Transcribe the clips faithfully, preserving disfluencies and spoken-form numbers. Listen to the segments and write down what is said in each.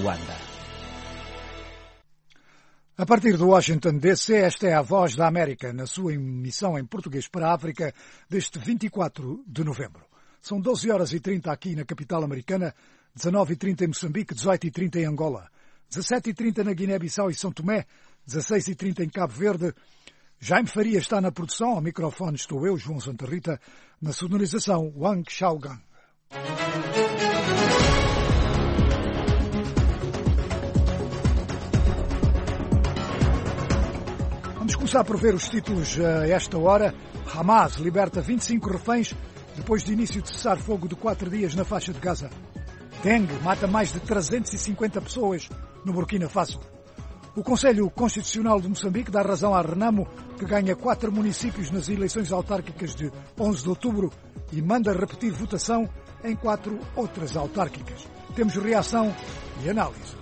Luanda. A partir de Washington, D C, esta é a Voz da América, na sua emissão em português para a África, deste vinte e quatro de novembro. São doze horas e trinta aqui na capital americana, dezanove e trinta em Moçambique, dezoito e trinta em Angola, dezassete e trinta na Guiné-Bissau e São Tomé, dezasseis e trinta em Cabo Verde. Jaime Faria está na produção, ao microfone estou eu, João Santa Rita, na sonorização Wang Xiaogang. Vamos começar por ver os títulos a esta hora. Hamas liberta vinte e cinco reféns depois de início de cessar-fogo de quatro dias na faixa de Gaza. Dengue mata mais de trezentas e cinquenta pessoas no Burkina Faso. O Conselho Constitucional de Moçambique dá razão à Renamo, que ganha quatro municípios nas eleições autárquicas de onze de outubro e manda repetir votação em quatro outras autárquicas. Temos reação e análise.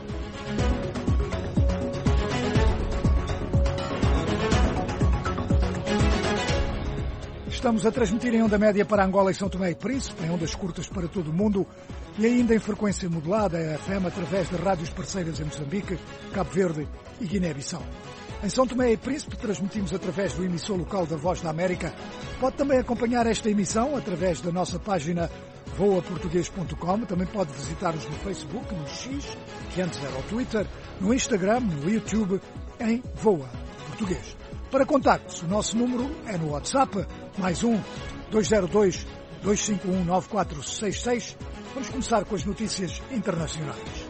Estamos a transmitir em onda média para Angola e São Tomé e Príncipe, em ondas curtas para todo o mundo e ainda em frequência modulada a F M através de rádios parceiras em Moçambique, Cabo Verde e Guiné-Bissau. Em São Tomé e Príncipe transmitimos através do emissor local da Voz da América. Pode também acompanhar esta emissão através da nossa página voa português ponto com. Também pode visitar-nos no Facebook, no X, que antes era o Twitter, no Instagram, no YouTube, em Voa Português. Para contactos, o nosso número é no WhatsApp, mais um, dois zero dois, dois cinco um, nove quatro seis seis. Vamos começar com as notícias internacionais.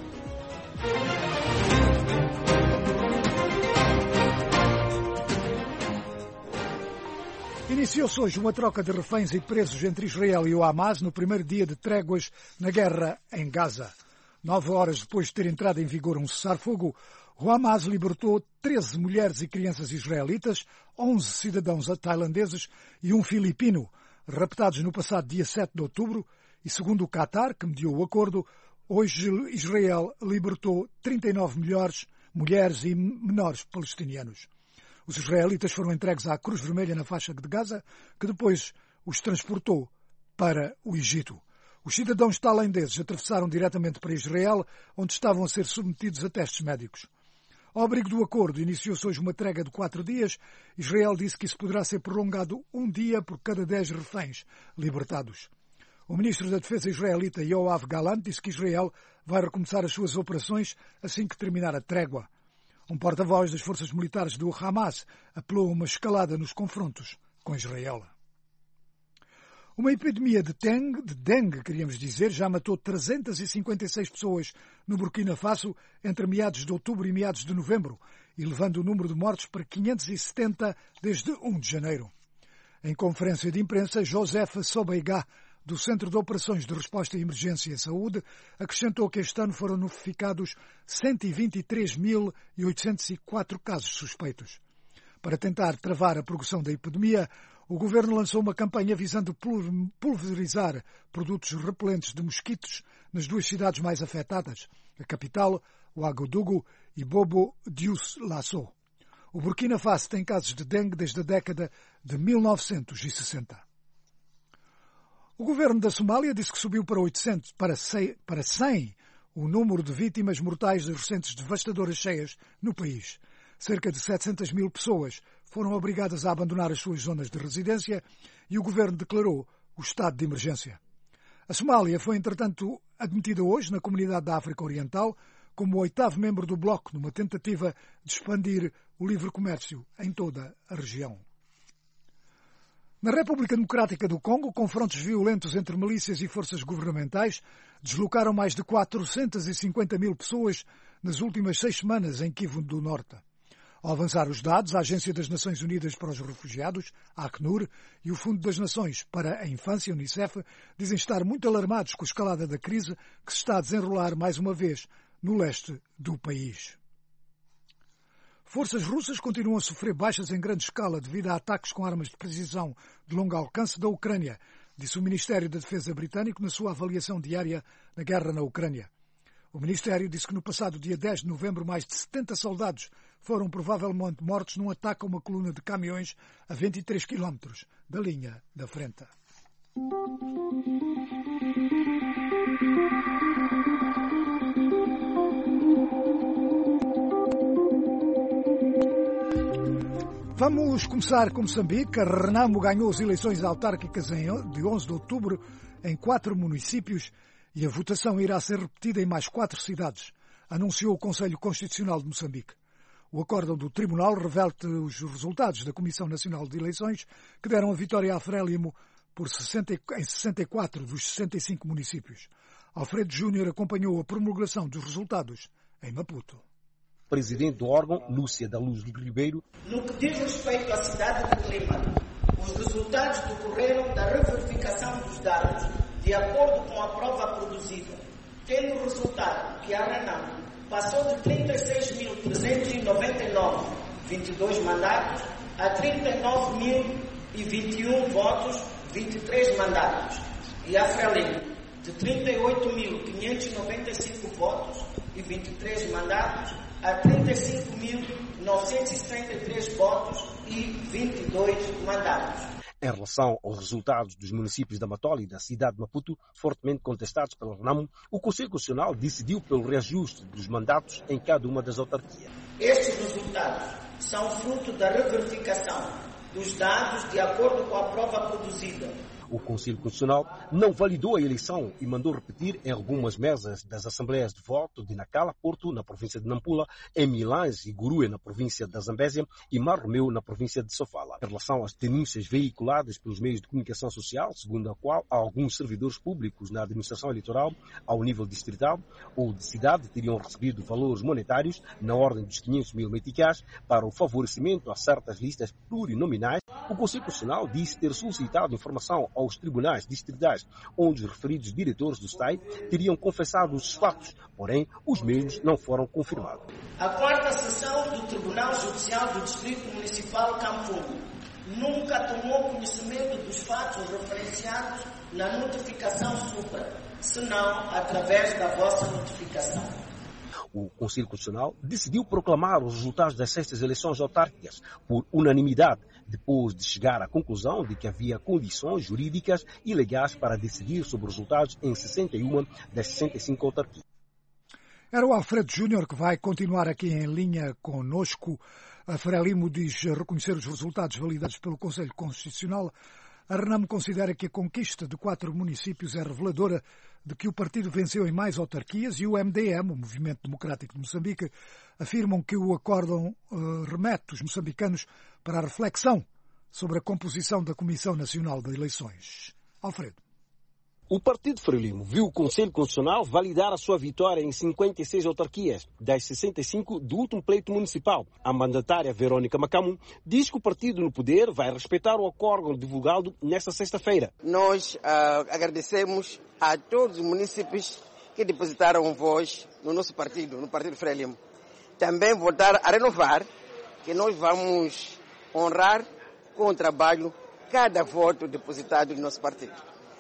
Iniciou-se hoje uma troca de reféns e presos entre Israel e o Hamas no primeiro dia de tréguas na guerra em Gaza. Nove horas depois de ter entrado em vigor um cessar-fogo, o Hamas libertou treze mulheres e crianças israelitas, onze cidadãos tailandeses e um filipino, raptados no passado dia sete de outubro, e segundo o Qatar, que mediou o acordo, hoje Israel libertou trinta e nove mulheres, mulheres e menores palestinianos. Os israelitas foram entregues à Cruz Vermelha na faixa de Gaza, que depois os transportou para o Egito. Os cidadãos tailandeses atravessaram diretamente para Israel, onde estavam a ser submetidos a testes médicos. Ao abrigo do acordo, iniciou-se hoje uma trégua de quatro dias. Israel disse que isso poderá ser prolongado um dia por cada dez reféns libertados. O ministro da Defesa israelita, Yoav Gallant, disse que Israel vai recomeçar as suas operações assim que terminar a trégua. Um porta-voz das forças militares do Hamas apelou a uma escalada nos confrontos com Israel. Uma epidemia de dengue, de dengue, queríamos dizer, já matou trezentas e cinquenta e seis pessoas no Burkina Faso entre meados de outubro e meados de novembro, elevando o número de mortos para quinhentos e setenta desde um de janeiro. Em conferência de imprensa, Joseph Sobeiga, do Centro de Operações de Resposta à Emergência e Saúde, acrescentou que este ano foram notificados cento e vinte e três mil oitocentos e quatro casos suspeitos. Para tentar travar a progressão da epidemia, o governo lançou uma campanha visando pulverizar produtos repelentes de mosquitos nas duas cidades mais afetadas, a capital, Ouagadougou, e Bobo Dioulasso. O Burkina Faso tem casos de dengue desde a década de mil novecentos e sessenta. O governo da Somália disse que subiu para oitocentos, para cem o número de vítimas mortais das recentes devastadoras cheias no país. Cerca de setecentas mil pessoas foram obrigadas a abandonar as suas zonas de residência e o governo declarou o estado de emergência. A Somália foi, entretanto, admitida hoje na Comunidade da África Oriental como o oitavo membro do bloco numa tentativa de expandir o livre comércio em toda a região. Na República Democrática do Congo, confrontos violentos entre milícias e forças governamentais deslocaram mais de quatrocentas e cinquenta mil pessoas nas últimas seis semanas em Kivu do Norte. Ao avançar os dados, a Agência das Nações Unidas para os Refugiados, a Acnur, e o Fundo das Nações para a Infância, Unicef, dizem estar muito alarmados com a escalada da crise que se está a desenrolar mais uma vez no leste do país. Forças russas continuam a sofrer baixas em grande escala devido a ataques com armas de precisão de longo alcance da Ucrânia, disse o Ministério da Defesa britânico na sua avaliação diária da guerra na Ucrânia. O Ministério disse que no passado dia dez de novembro mais de setenta soldados foram provavelmente mortos num ataque a uma coluna de caminhões a vinte e três quilómetros da linha da frente. Vamos começar com Moçambique. A Renamo ganhou as eleições autárquicas de onze de outubro em quatro municípios e a votação irá ser repetida em mais quatro cidades, anunciou o Conselho Constitucional de Moçambique. O acórdão do Tribunal revela os resultados da Comissão Nacional de Eleições, que deram a vitória a Frelimo por sessenta, em sessenta e quatro dos sessenta e cinco municípios. Alfredo Júnior acompanhou a promulgação dos resultados em Maputo. Presidente do órgão, Lúcia da Luz Ribeiro. No que diz respeito à cidade de Lima, os resultados decorreram da reverificação dos dados de acordo com a prova produzida, tendo resultado que a Renamo passou de trinta e seis mil trezentos e noventa e nove vírgula vinte e dois mandatos a trinta e nove mil e vinte e um votos, vinte e três mandatos, e a Frelimo de trinta e oito mil quinhentos e noventa e cinco votos e vinte e três mandatos a trinta e cinco mil novecentos e setenta e três votos e vinte e dois mandatos. Em relação aos resultados dos municípios da Matola e da cidade de Maputo, fortemente contestados pela Renamo, o Conselho Constitucional decidiu pelo reajuste dos mandatos em cada uma das autarquias. Estes resultados são fruto da reverificação dos dados de acordo com a prova produzida. O Conselho Constitucional não validou a eleição e mandou repetir em algumas mesas das Assembleias de Voto de Nacala, Porto, na província de Nampula, em Milães e Gurue, na província da Zambésia, e Mar Romeu, na província de Sofala. Em relação às denúncias veiculadas pelos meios de comunicação social, segundo a qual alguns servidores públicos na administração eleitoral, ao nível distrital ou de cidade, teriam recebido valores monetários na ordem dos quinhentos mil meticais para o favorecimento a certas listas plurinominais, o Conselho Constitucional disse ter solicitado informação aos tribunais distritais, onde os referidos diretores do S T A I teriam confessado os fatos, porém os mesmos não foram confirmados. A quarta sessão do Tribunal Judicial do Distrito Municipal Camfumo nunca tomou conhecimento dos fatos referenciados na notificação supra, senão através da vossa notificação. O Conselho Constitucional decidiu proclamar os resultados das sextas eleições autárquicas por unanimidade, depois de chegar à conclusão de que havia condições jurídicas e legais para decidir sobre os resultados em sessenta e uma das sessenta e cinco autarquias. Era o Alfredo Júnior que vai continuar aqui em linha conosco. A Frelimo diz reconhecer os resultados validados pelo Conselho Constitucional. A Renamo considera que a conquista de quatro municípios é reveladora de que o partido venceu em mais autarquias e o M D M, o Movimento Democrático de Moçambique, afirmam que o acórdão uh, remete os moçambicanos para a reflexão sobre a composição da Comissão Nacional de Eleições. Alfredo. O Partido Frelimo viu o Conselho Constitucional validar a sua vitória em cinquenta e seis autarquias, das sessenta e cinco do último pleito municipal. A mandatária Verônica Macamu diz que o partido no poder vai respeitar o acórdão divulgado nesta sexta-feira. Nós uh, agradecemos a todos os municípios que depositaram voz no nosso partido, no Partido Frelimo. Também voltar a renovar que nós vamos honrar com o trabalho cada voto depositado no nosso partido.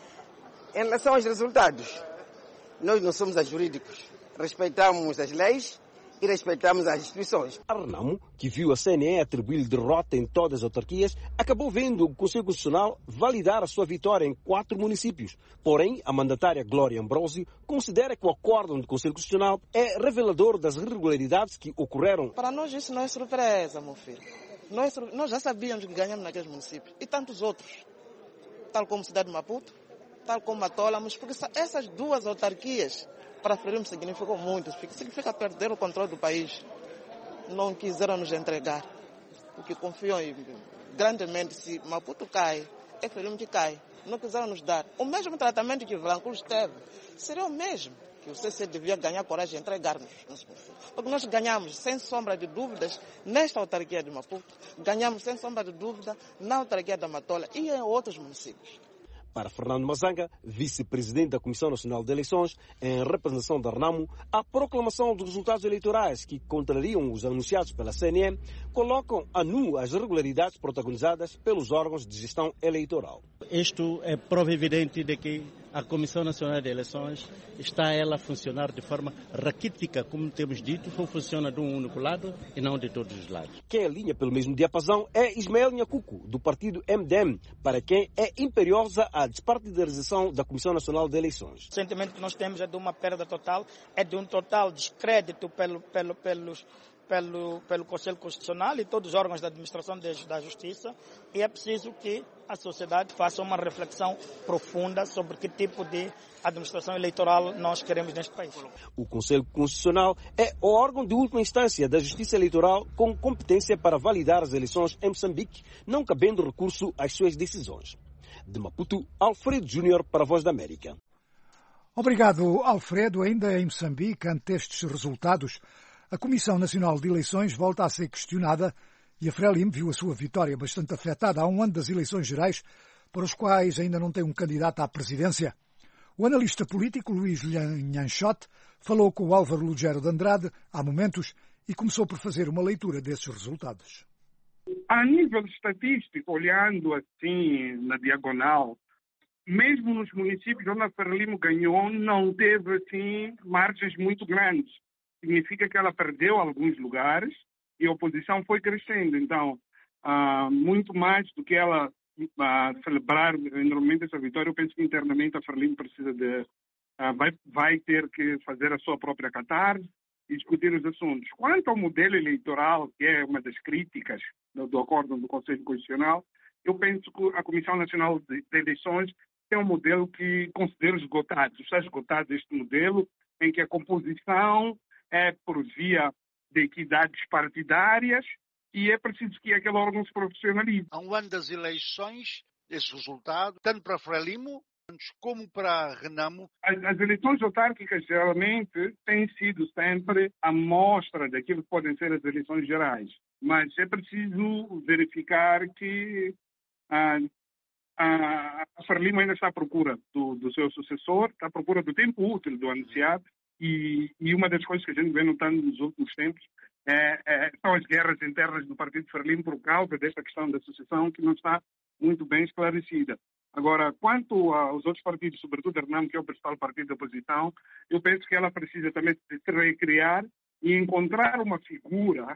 Em relação aos resultados, nós não somos jurídicos, respeitamos as leis e respeitamos as instituições. A Renamo, que viu a C N E atribuir derrota em todas as autarquias, acabou vendo o Conselho Constitucional validar a sua vitória em quatro municípios. Porém, a mandatária Glória Ambrosio considera que o acórdão do Conselho Constitucional é revelador das irregularidades que ocorreram. Para nós isso não é surpresa, meu filho. Nós, nós já sabíamos que ganhamos naqueles municípios e tantos outros, tal como a cidade de Maputo, tal como Matola, mas porque essas duas autarquias para Frelimo significou muito, significa perder o controle do país. Não quiseram nos entregar, porque confiam grandemente, se Maputo cai, é Frelimo que cai. Não quiseram nos dar. O mesmo tratamento que Vilanculos teve, seria o mesmo, que o C C devia ganhar coragem de entregar-nos. Porque nós ganhamos, sem sombra de dúvidas, nesta autarquia de Maputo, ganhamos, sem sombra de dúvida, na autarquia da Matola e em outros municípios. Para Fernando Mazanga, vice-presidente da Comissão Nacional de Eleições, em representação da Renamo, a proclamação dos resultados eleitorais que contrariam os anunciados pela C N E colocam a nu as irregularidades protagonizadas pelos órgãos de gestão eleitoral. Isto é prova evidente de que a Comissão Nacional de Eleições está ela a funcionar de forma raquítica, como temos dito, funciona de um único lado e não de todos os lados. Quem alinha pelo mesmo diapasão é Ismael Nhacuco, do partido M D M, para quem é imperiosa a despartidarização da Comissão Nacional de Eleições. O sentimento que nós temos é de uma perda total, é de um total descrédito pelo, pelo, pelos, pelo, pelo Conselho Constitucional e todos os órgãos da administração de, da Justiça, e é preciso que a sociedade faça uma reflexão profunda sobre que tipo de administração eleitoral nós queremos neste país. O Conselho Constitucional é o órgão de última instância da Justiça Eleitoral com competência para validar as eleições em Moçambique, não cabendo recurso às suas decisões. De Maputo, Alfredo Júnior para a Voz da América. Obrigado, Alfredo. Ainda em Moçambique, ante estes resultados, a Comissão Nacional de Eleições volta a ser questionada e a Frelimo viu a sua vitória bastante afetada há um ano das eleições gerais, para os quais ainda não tem um candidato à presidência. O analista político Luís Nhanchote falou com o Álvaro Lugero de Andrade há momentos e começou por fazer uma leitura desses resultados. A nível estatístico, olhando assim na diagonal, mesmo nos municípios onde a Frelimo ganhou, não teve assim margens muito grandes. Significa que ela perdeu alguns lugares e a oposição foi crescendo. Então, uh, muito mais do que ela uh, celebrar enormemente essa vitória, eu penso que internamente a Frelimo precisa de uh, vai, vai ter que fazer a sua própria catarse e discutir os assuntos. Quanto ao modelo eleitoral, que é uma das críticas do, do acordo do Conselho Constitucional, eu penso que a Comissão Nacional de, de Eleições tem um modelo que considero esgotado. Está esgotado este modelo em que a composição é por via de equidades partidárias e é preciso que aquele órgão se profissionalize. Há um ano das eleições, esse resultado, tanto para a Frelimo como para a Renamo. As, as eleições autárquicas, geralmente, têm sido sempre a mostra daquilo que podem ser as eleições gerais. Mas é preciso verificar que ah, a, a Frelimo ainda está à procura do, do seu sucessor, está à procura do tempo útil do anunciado, e, e uma das coisas que a gente vem notando nos últimos tempos é, é, são as guerras internas do Partido Frelimo por causa desta questão da sucessão que não está muito bem esclarecida. Agora, quanto aos outros partidos, sobretudo a Renamo, que é o principal partido da oposição, eu penso que ela precisa também se recriar e encontrar uma figura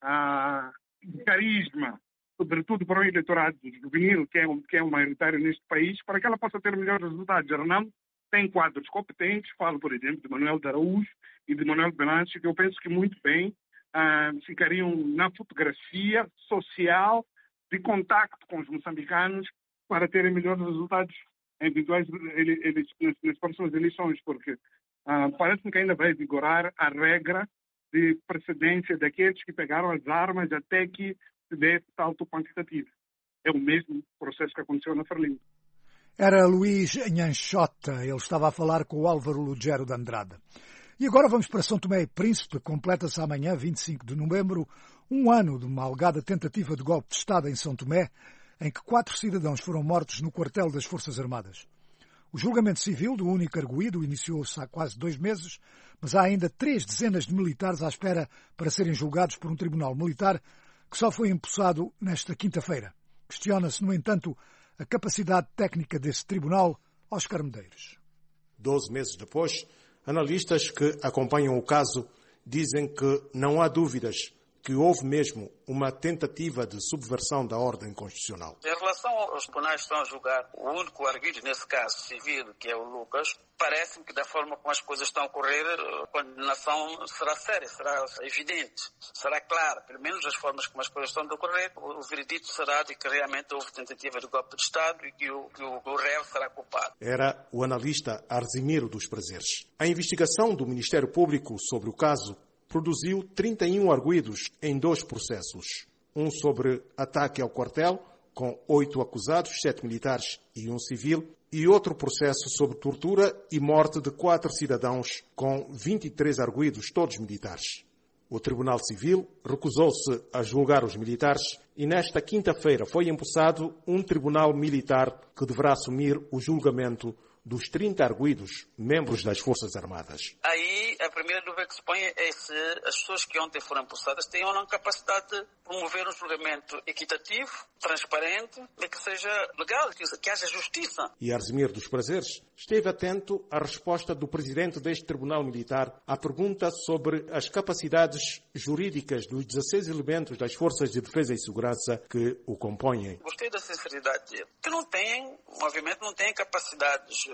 ah, de carisma, sobretudo para o eleitorado juvenil, que é, um, que é um maioritário neste país, para que ela possa ter melhores resultados. A Renamo tem quadros competentes, falo, por exemplo, de Manuel de Araújo e de Manuel Belanche, que eu penso que muito bem ah, ficariam na fotografia social de contacto com os moçambicanos para terem melhores resultados em eventuais ele, ele, nas, nas próximas eleições, porque ah, parece-me que ainda vai vigorar a regra de precedência daqueles que pegaram as armas até que se dê salto quantitativo. É o mesmo processo que aconteceu na Frelimo. Era Luís Nhanchota, ele estava a falar com o Álvaro Lugero de Andrade. E agora vamos para São Tomé e Príncipe. Completa-se amanhã, vinte e cinco de novembro, um ano de uma alegada tentativa de golpe de Estado em São Tomé, em que quatro cidadãos foram mortos no quartel das Forças Armadas. O julgamento civil do único arguido iniciou-se há quase dois meses, mas há ainda três dezenas de militares à espera para serem julgados por um tribunal militar que só foi empossado nesta quinta-feira. Questiona-se, no entanto, a capacidade técnica desse tribunal. Oscar Medeiros. Doze meses depois, analistas que acompanham o caso dizem que não há dúvidas que houve mesmo uma tentativa de subversão da ordem constitucional. Em relação aos tribunais que estão a julgar, o único arguido nesse caso civil, que é o Lucas, parece-me que da forma como as coisas estão a ocorrer, a condenação será séria, será evidente, será clara, pelo menos das formas como as coisas estão a ocorrer, o veredito será de que realmente houve tentativa de golpe de Estado e que o, que o, o réu será culpado. Era o analista Arzimiro dos Prazeres. A investigação do Ministério Público sobre o caso produziu trinta e um arguidos em dois processos. Um sobre ataque ao quartel, com oito acusados, sete militares e um civil, e outro processo sobre tortura e morte de quatro cidadãos, com vinte e três arguidos, todos militares. O Tribunal Civil recusou-se a julgar os militares e nesta quinta-feira foi empossado um tribunal militar que deverá assumir o julgamento dos trinta arguidos, membros das Forças Armadas. Aí a primeira dúvida que se põe é se as pessoas que ontem foram empossadas têm ou não capacidade de promover um julgamento equitativo, transparente e que seja legal, que haja justiça. E Arzimiro dos Prazeres esteve atento à resposta do presidente deste Tribunal Militar à pergunta sobre as capacidades jurídicas dos dezesseis elementos das Forças de Defesa e Segurança que o compõem. Gostei da sinceridade dele, que não têm, obviamente não têm capacidades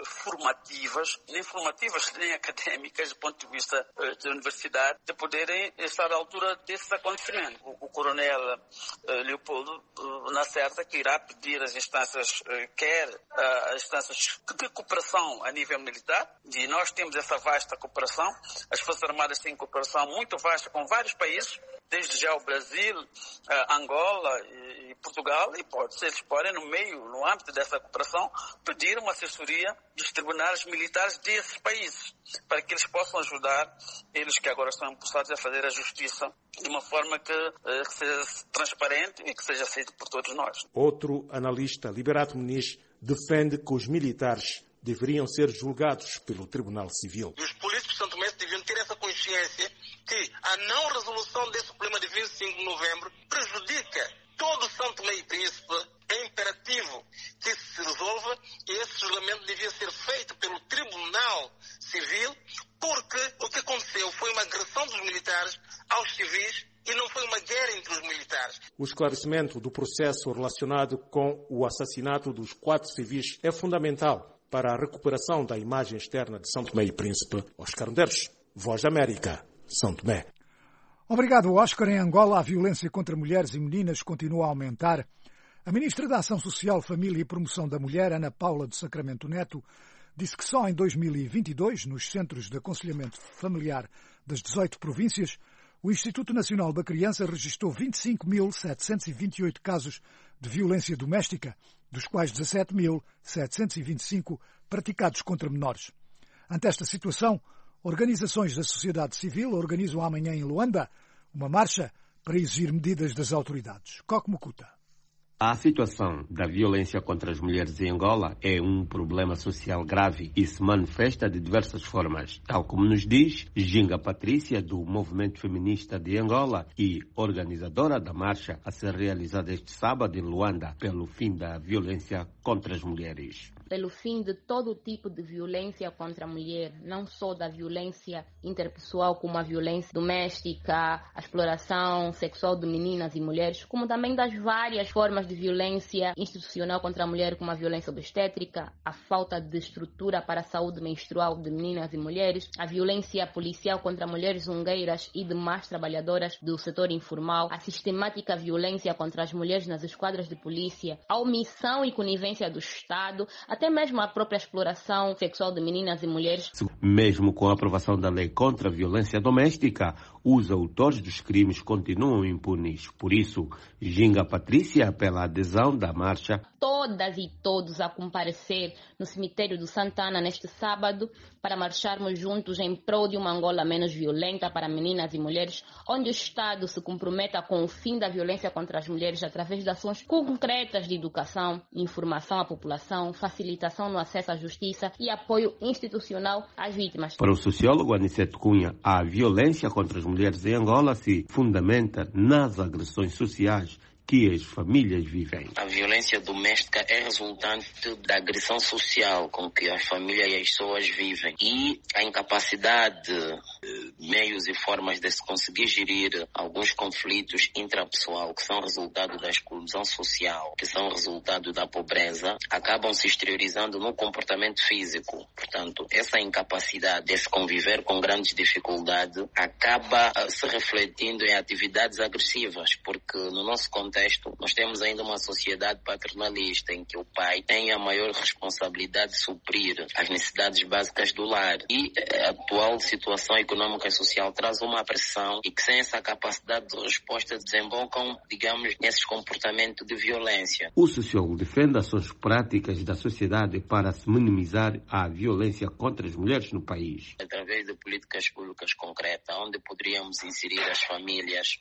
formativas, nem formativas nem académicas do ponto de vista uh, da universidade, de poderem estar à altura desses acontecimentos. O, o coronel uh, Leopoldo uh, na certa que irá pedir às instâncias, uh, quer uh, as instâncias de cooperação a nível militar, e nós temos essa vasta cooperação, as Forças Armadas têm cooperação muito vasta com vários países, desde já o Brasil, uh, Angola e, e Portugal, e pode ser, eles podem, no meio, no âmbito dessa cooperação, pedir uma assessoria dos tribunais militares desses países, para que eles possam ajudar eles que agora estão impulsados a fazer a justiça de uma forma que, uh, que seja transparente e que seja aceito por todos nós. Outro analista, Liberato Muniz, defende que os militares deveriam ser julgados pelo Tribunal Civil. E os políticos de Santo Tomé deviam ter essa consciência que a não resolução desse problema de vinte e cinco de novembro prejudica todo Santo Tomé e Príncipe. É imperativo que se resolva e esse julgamento devia ser feito pelo Tribunal Civil, porque o que aconteceu foi uma agressão dos militares aos civis e não foi uma guerra entre os militares. O esclarecimento do processo relacionado com o assassinato dos quatro civis é fundamental para a recuperação da imagem externa de São Tomé e Príncipe. Oscar Medeiros, Voz da América, São Tomé. Obrigado, Oscar. Em Angola, a violência contra mulheres e meninas continua a aumentar. A Ministra da Ação Social, Família e Promoção da Mulher, Ana Paula de Sacramento Neto, disse que só em dois mil e vinte e dois, nos Centros de Aconselhamento Familiar das dezoito províncias, o Instituto Nacional da Criança registrou vinte e cinco mil setecentos e vinte e oito casos de violência doméstica, dos quais dezassete mil setecentos e vinte e cinco praticados contra menores. Ante esta situação, organizações da sociedade civil organizam amanhã em Luanda uma marcha para exigir medidas das autoridades. Coque Mukuta. A situação da violência contra as mulheres em Angola é um problema social grave e se manifesta de diversas formas, tal como nos diz Ginga Patrícia, do Movimento Feminista de Angola e organizadora da marcha a ser realizada este sábado em Luanda pelo fim da violência contra as mulheres. Pelo fim de todo tipo de violência contra a mulher, não só da violência interpessoal como a violência doméstica, a exploração sexual de meninas e mulheres, como também das várias formas de violência institucional contra a mulher, como a violência obstétrica, a falta de estrutura para a saúde menstrual de meninas e mulheres, a violência policial contra mulheres zungueiras e demais trabalhadoras do setor informal, a sistemática violência contra as mulheres nas esquadras de polícia, a omissão e conivência do Estado, até mesmo a própria exploração sexual de meninas e mulheres. Mesmo com a aprovação da lei contra a violência doméstica, os autores dos crimes continuam impunes. Por isso, Ginga Patrícia apela à adesão da marcha. Todas e todos a comparecer no cemitério do Santana neste sábado para marcharmos juntos em prol de uma Angola menos violenta para meninas e mulheres, onde o Estado se comprometa com o fim da violência contra as mulheres através de ações concretas de educação, informação à população, facilitação no acesso à justiça e apoio institucional às vítimas. Para o sociólogo Aniceto Cunha, a violência contra as mulheres em Angola se fundamenta nas agressões sociais que as famílias vivem. A violência doméstica é resultante da agressão social com que as famílias e as pessoas vivem e a incapacidade, meios e formas de se conseguir gerir alguns conflitos intrapessoal que são resultado da exclusão social, que são resultado da pobreza, acabam se exteriorizando no comportamento físico. Portanto, essa incapacidade de se conviver com grandes dificuldades acaba se refletindo em atividades agressivas, porque no nosso contexto nós temos ainda uma sociedade paternalista em que o pai tem a maior responsabilidade de suprir as necessidades básicas do lar e a atual situação econômica e social traz uma pressão e que sem essa capacidade de resposta desembocam, digamos, nesses comportamentos de violência. O sociólogo defende ações práticas da sociedade para se minimizar a violência contra as mulheres no país. Através de políticas públicas concretas, onde poderíamos inserir as famílias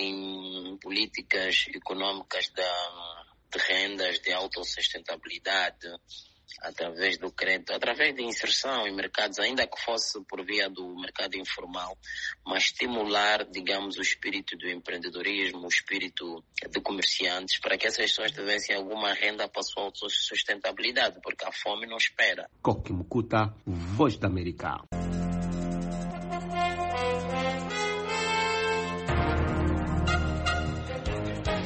em políticas econômicas de, de rendas, de autossustentabilidade, através do crédito, através de inserção em mercados, ainda que fosse por via do mercado informal, mas estimular, digamos, o espírito do empreendedorismo, o espírito de comerciantes, para que essas pessoas tivessem alguma renda para a sua autossustentabilidade, porque a fome não espera. Coque Mukuta, Voz da América.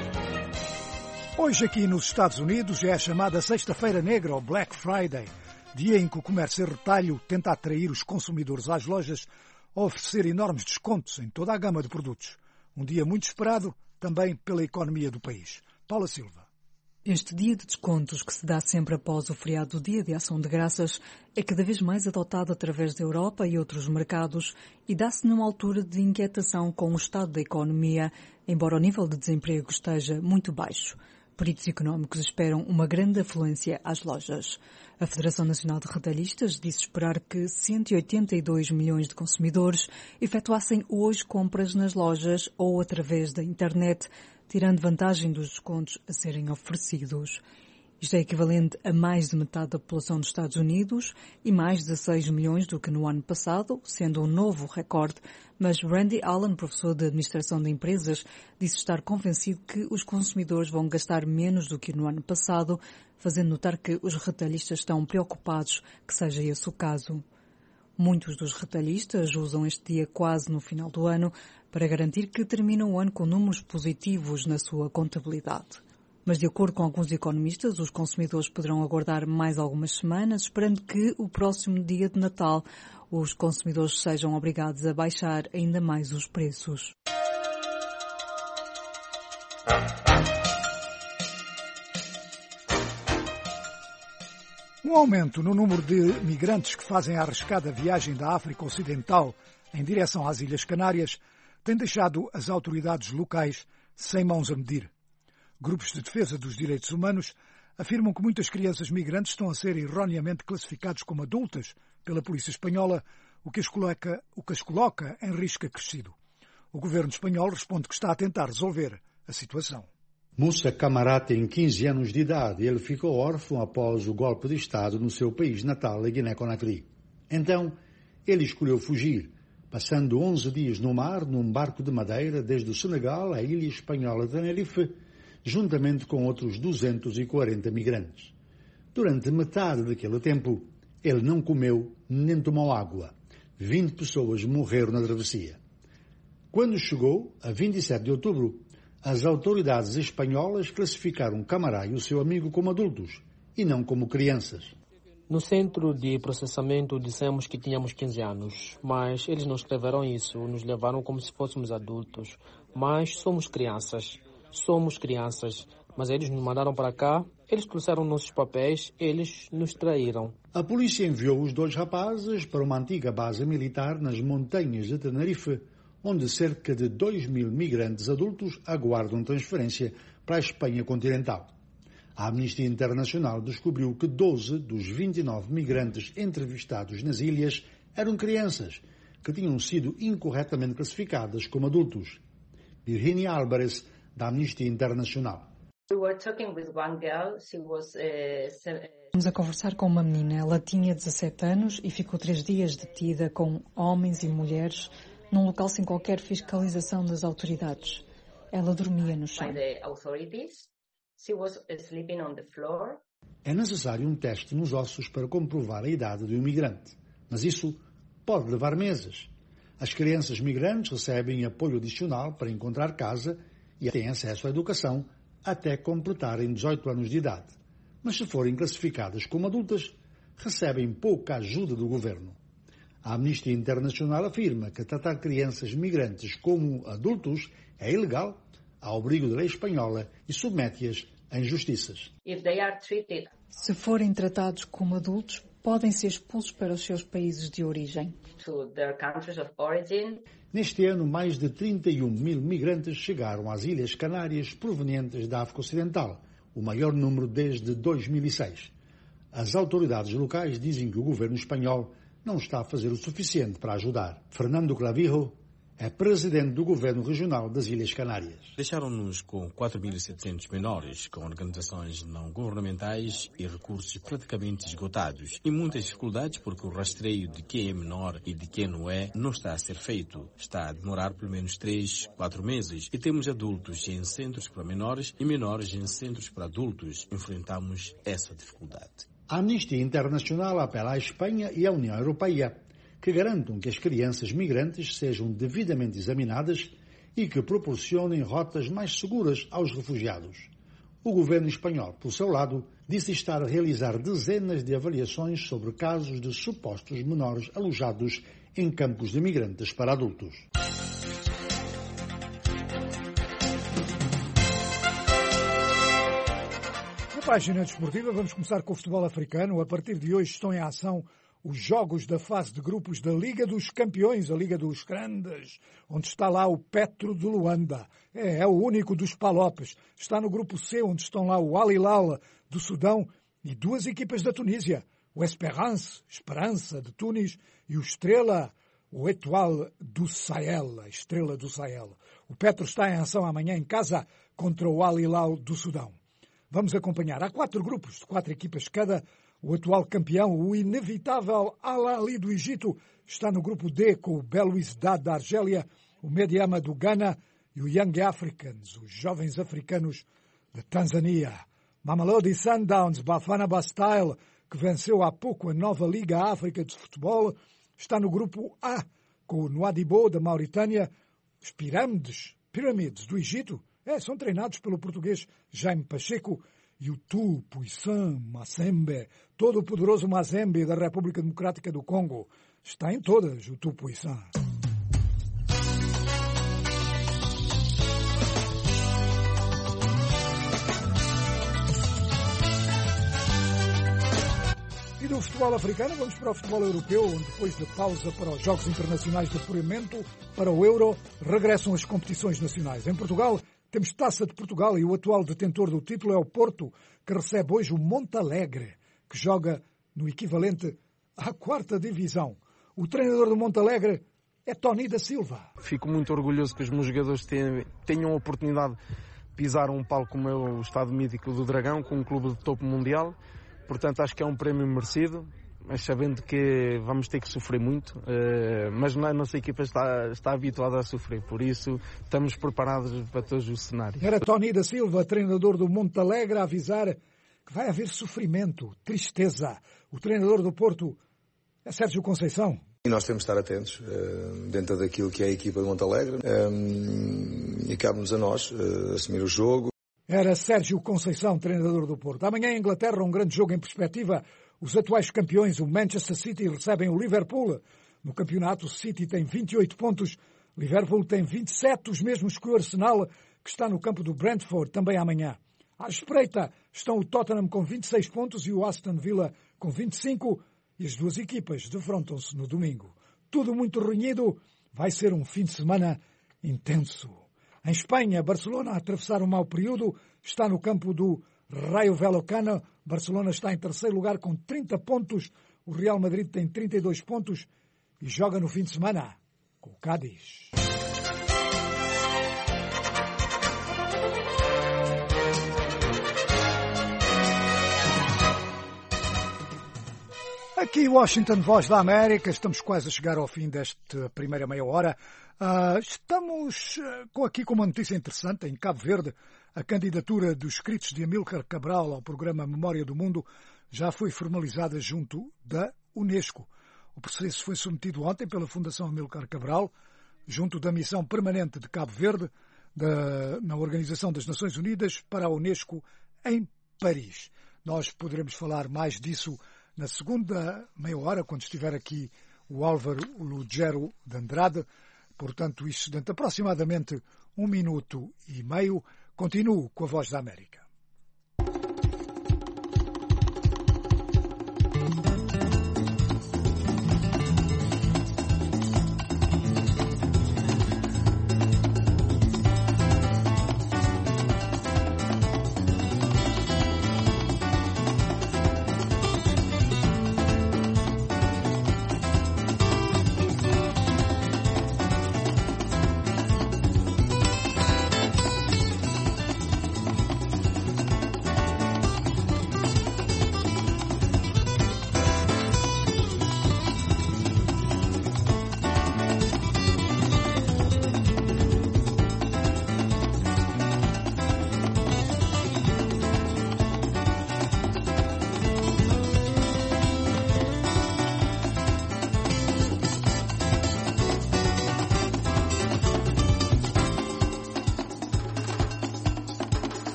Hoje aqui nos Estados Unidos é a chamada Sexta-feira Negra, ou Black Friday. dia em que o comércio em retalho tenta atrair os consumidores às lojas a oferecer enormes descontos em toda a gama de produtos. Um dia muito esperado também pela economia do país. Paula Silva. Este dia de descontos, que se dá sempre após o feriado do Dia de Ação de Graças, é cada vez mais adotado através da Europa e outros mercados e dá-se numa altura de inquietação com o estado da economia, embora o nível de desemprego esteja muito baixo. Peritos económicos esperam uma grande afluência às lojas. A Federação Nacional de Retalhistas disse esperar que cento e oitenta e dois milhões de consumidores efetuassem hoje compras nas lojas ou através da internet, tirando vantagem dos descontos a serem oferecidos. Isto é equivalente a mais de metade da população dos Estados Unidos e mais dezasseis milhões do que no ano passado, sendo um novo recorde, mas Randy Allen, professor de Administração de Empresas, disse estar convencido que os consumidores vão gastar menos do que no ano passado, fazendo notar que os retalhistas estão preocupados que seja esse o caso. Muitos dos retalhistas usam este dia quase no final do ano para garantir que terminam o ano com números positivos na sua contabilidade. Mas, de acordo com alguns economistas, os consumidores poderão aguardar mais algumas semanas, esperando que o próximo dia de Natal os consumidores sejam obrigados a baixar ainda mais os preços. Um aumento no número de migrantes que fazem a arriscada viagem da África Ocidental em direção às Ilhas Canárias tem deixado as autoridades locais sem mãos a medir. Grupos de defesa dos direitos humanos afirmam que muitas crianças migrantes estão a ser erroneamente classificadas como adultas pela polícia espanhola, o que as coloca, o que as coloca em risco acrescido. O governo espanhol responde que está a tentar resolver a situação. Moussa Camara tem quinze anos de idade e ele ficou órfão após o golpe de Estado no seu país natal, a Guiné-Conakry. Então, ele escolheu fugir, passando onze dias no mar num barco de madeira desde o Senegal à ilha espanhola de Tenerife, juntamente com outros duzentos e quarenta migrantes. Durante metade daquele tempo, ele não comeu nem tomou água. vinte pessoas morreram na travessia. Quando chegou, a vinte e sete de outubro, as autoridades espanholas classificaram Camara e o seu amigo como adultos e não como crianças. No centro de processamento dissemos que tínhamos quinze anos, mas eles não escreveram isso, nos levaram como se fôssemos adultos. Mas somos crianças, somos crianças, mas eles nos mandaram para cá, eles trouxeram nossos papéis, eles nos traíram. A polícia enviou os dois rapazes para uma antiga base militar nas montanhas de Tenerife, onde cerca de dois mil migrantes adultos aguardam transferência para a Espanha continental. A Amnistia Internacional descobriu que doze dos vinte e nove migrantes entrevistados nas ilhas eram crianças, que tinham sido incorretamente classificadas como adultos. Virginia Álvarez, da Amnistia Internacional. Estamos a conversar com uma menina. Ela tinha dezassete anos e ficou três dias detida com homens e mulheres num local sem qualquer fiscalização das autoridades. Ela dormia no chão. É necessário um teste nos ossos para comprovar a idade do imigrante, mas isso pode levar meses. As crianças migrantes recebem apoio adicional para encontrar casa e têm acesso à educação até completarem dezoito anos de idade. Mas se forem classificadas como adultas, recebem pouca ajuda do governo. A Amnistia Internacional afirma que tratar crianças migrantes como adultos é ilegal, ao abrigo da lei espanhola, e submete-as a injustiças. Se forem tratados como adultos, podem ser expulsos para os seus países de origem. Neste ano, mais de trinta e um mil migrantes chegaram às Ilhas Canárias provenientes da África Ocidental, o maior número desde dois mil e seis. As autoridades locais dizem que o governo espanhol não está a fazer o suficiente para ajudar. Fernando Clavijo é presidente do governo regional das Ilhas Canárias. Deixaram-nos com quatro mil e setecentos menores, com organizações não governamentais e recursos praticamente esgotados. E muitas dificuldades porque o rastreio de quem é menor e de quem não é não está a ser feito. Está a demorar pelo menos três, quatro meses. E temos adultos em centros para menores e menores em centros para adultos. Enfrentamos essa dificuldade. A Amnistia Internacional apela à Espanha e à União Europeia que garantam que as crianças migrantes sejam devidamente examinadas e que proporcionem rotas mais seguras aos refugiados. O governo espanhol, por seu lado, disse estar a realizar dezenas de avaliações sobre casos de supostos menores alojados em campos de imigrantes para adultos. Na página desportiva, vamos começar com o futebol africano. A partir de hoje estão em ação os jogos da fase de grupos da Liga dos Campeões, a Liga dos Grandes, onde está lá o Petro de Luanda. É, é o único dos Palopes. Está no grupo C, onde estão lá o Al Hilal do Sudão e duas equipas da Tunísia, o Esperance, Esperança de Tunis, e o Estrela, o Etoile do Sahel, a Estrela do Sahel. O Petro está em ação amanhã em casa contra o Al Hilal do Sudão. Vamos acompanhar. Há quatro grupos de quatro equipas cada. O atual campeão, o inevitável Al Ahly do Egito, está no grupo D com o Belouizdad da Argélia, o Medeama do Ghana e o Young Africans, os jovens africanos de Tanzânia. Mamelodi Sundowns, Bafana Bastille, que venceu há pouco a nova Liga África de Futebol, está no grupo A com o Nouadhibou da Mauritânia. Os Pirâmides, Pirâmides do Egito, é, são treinados pelo português Jaime Pacheco, e o Tu Puissant Mazembe, todo o poderoso Mazembe da República Democrática do Congo. Está em todas, o Tu Puissant. E do futebol africano vamos para o futebol europeu, onde depois da pausa para os Jogos Internacionais de Apuramento para o Euro, regressam as competições nacionais. Em Portugal, temos Taça de Portugal e o atual detentor do título é o Porto, que recebe hoje o Montalegre, que joga no equivalente à quarta divisão. O treinador do Montalegre é Tony da Silva. Fico muito orgulhoso que os meus jogadores tenham a oportunidade de pisar um palco como é o Estádio Mítico do Dragão, com um clube de topo mundial. Portanto, acho que é um prémio merecido, mas sabendo que vamos ter que sofrer muito, mas a nossa equipa está, está habituada a sofrer, por isso estamos preparados para todos os cenários. Era Tony da Silva, treinador do Montalegre, a avisar que vai haver sofrimento, tristeza. O treinador do Porto é Sérgio Conceição. E nós temos de estar atentos uh, dentro daquilo que é a equipa do Montalegre um, e cabe-nos a nós uh, assumir o jogo. Era Sérgio Conceição, treinador do Porto. Amanhã em Inglaterra, um grande jogo em perspectiva. Os atuais campeões, o Manchester City, recebem o Liverpool. No campeonato, o City tem vinte e oito pontos, Liverpool tem vinte e sete, os mesmos que o Arsenal, que está no campo do Brentford, também amanhã. À espreita estão o Tottenham com vinte e seis pontos e o Aston Villa com vinte e cinco, e as duas equipas defrontam-se no domingo. Tudo muito renhido, vai ser um fim de semana intenso. Em Espanha, Barcelona a atravessar um mau período, está no campo do Rayo Vallecano. Barcelona está em terceiro lugar com trinta pontos. O Real Madrid tem trinta e dois pontos e joga no fim de semana com o Cádiz. Aqui Washington, Voz da América, estamos quase a chegar ao fim desta primeira meia hora. Uh, estamos uh, com aqui com uma notícia interessante. Em Cabo Verde, a candidatura dos escritos de Amílcar Cabral ao programa Memória do Mundo já foi formalizada junto da Unesco. O processo foi submetido ontem pela Fundação Amílcar Cabral, junto da Missão Permanente de Cabo Verde, da, na Organização das Nações Unidas, para a Unesco em Paris. Nós poderemos falar mais disso na segunda meia hora, quando estiver aqui o Álvaro Lugero de Andrade. Portanto, isso dentro de aproximadamente um minuto e meio. Continuo com a Voz da América.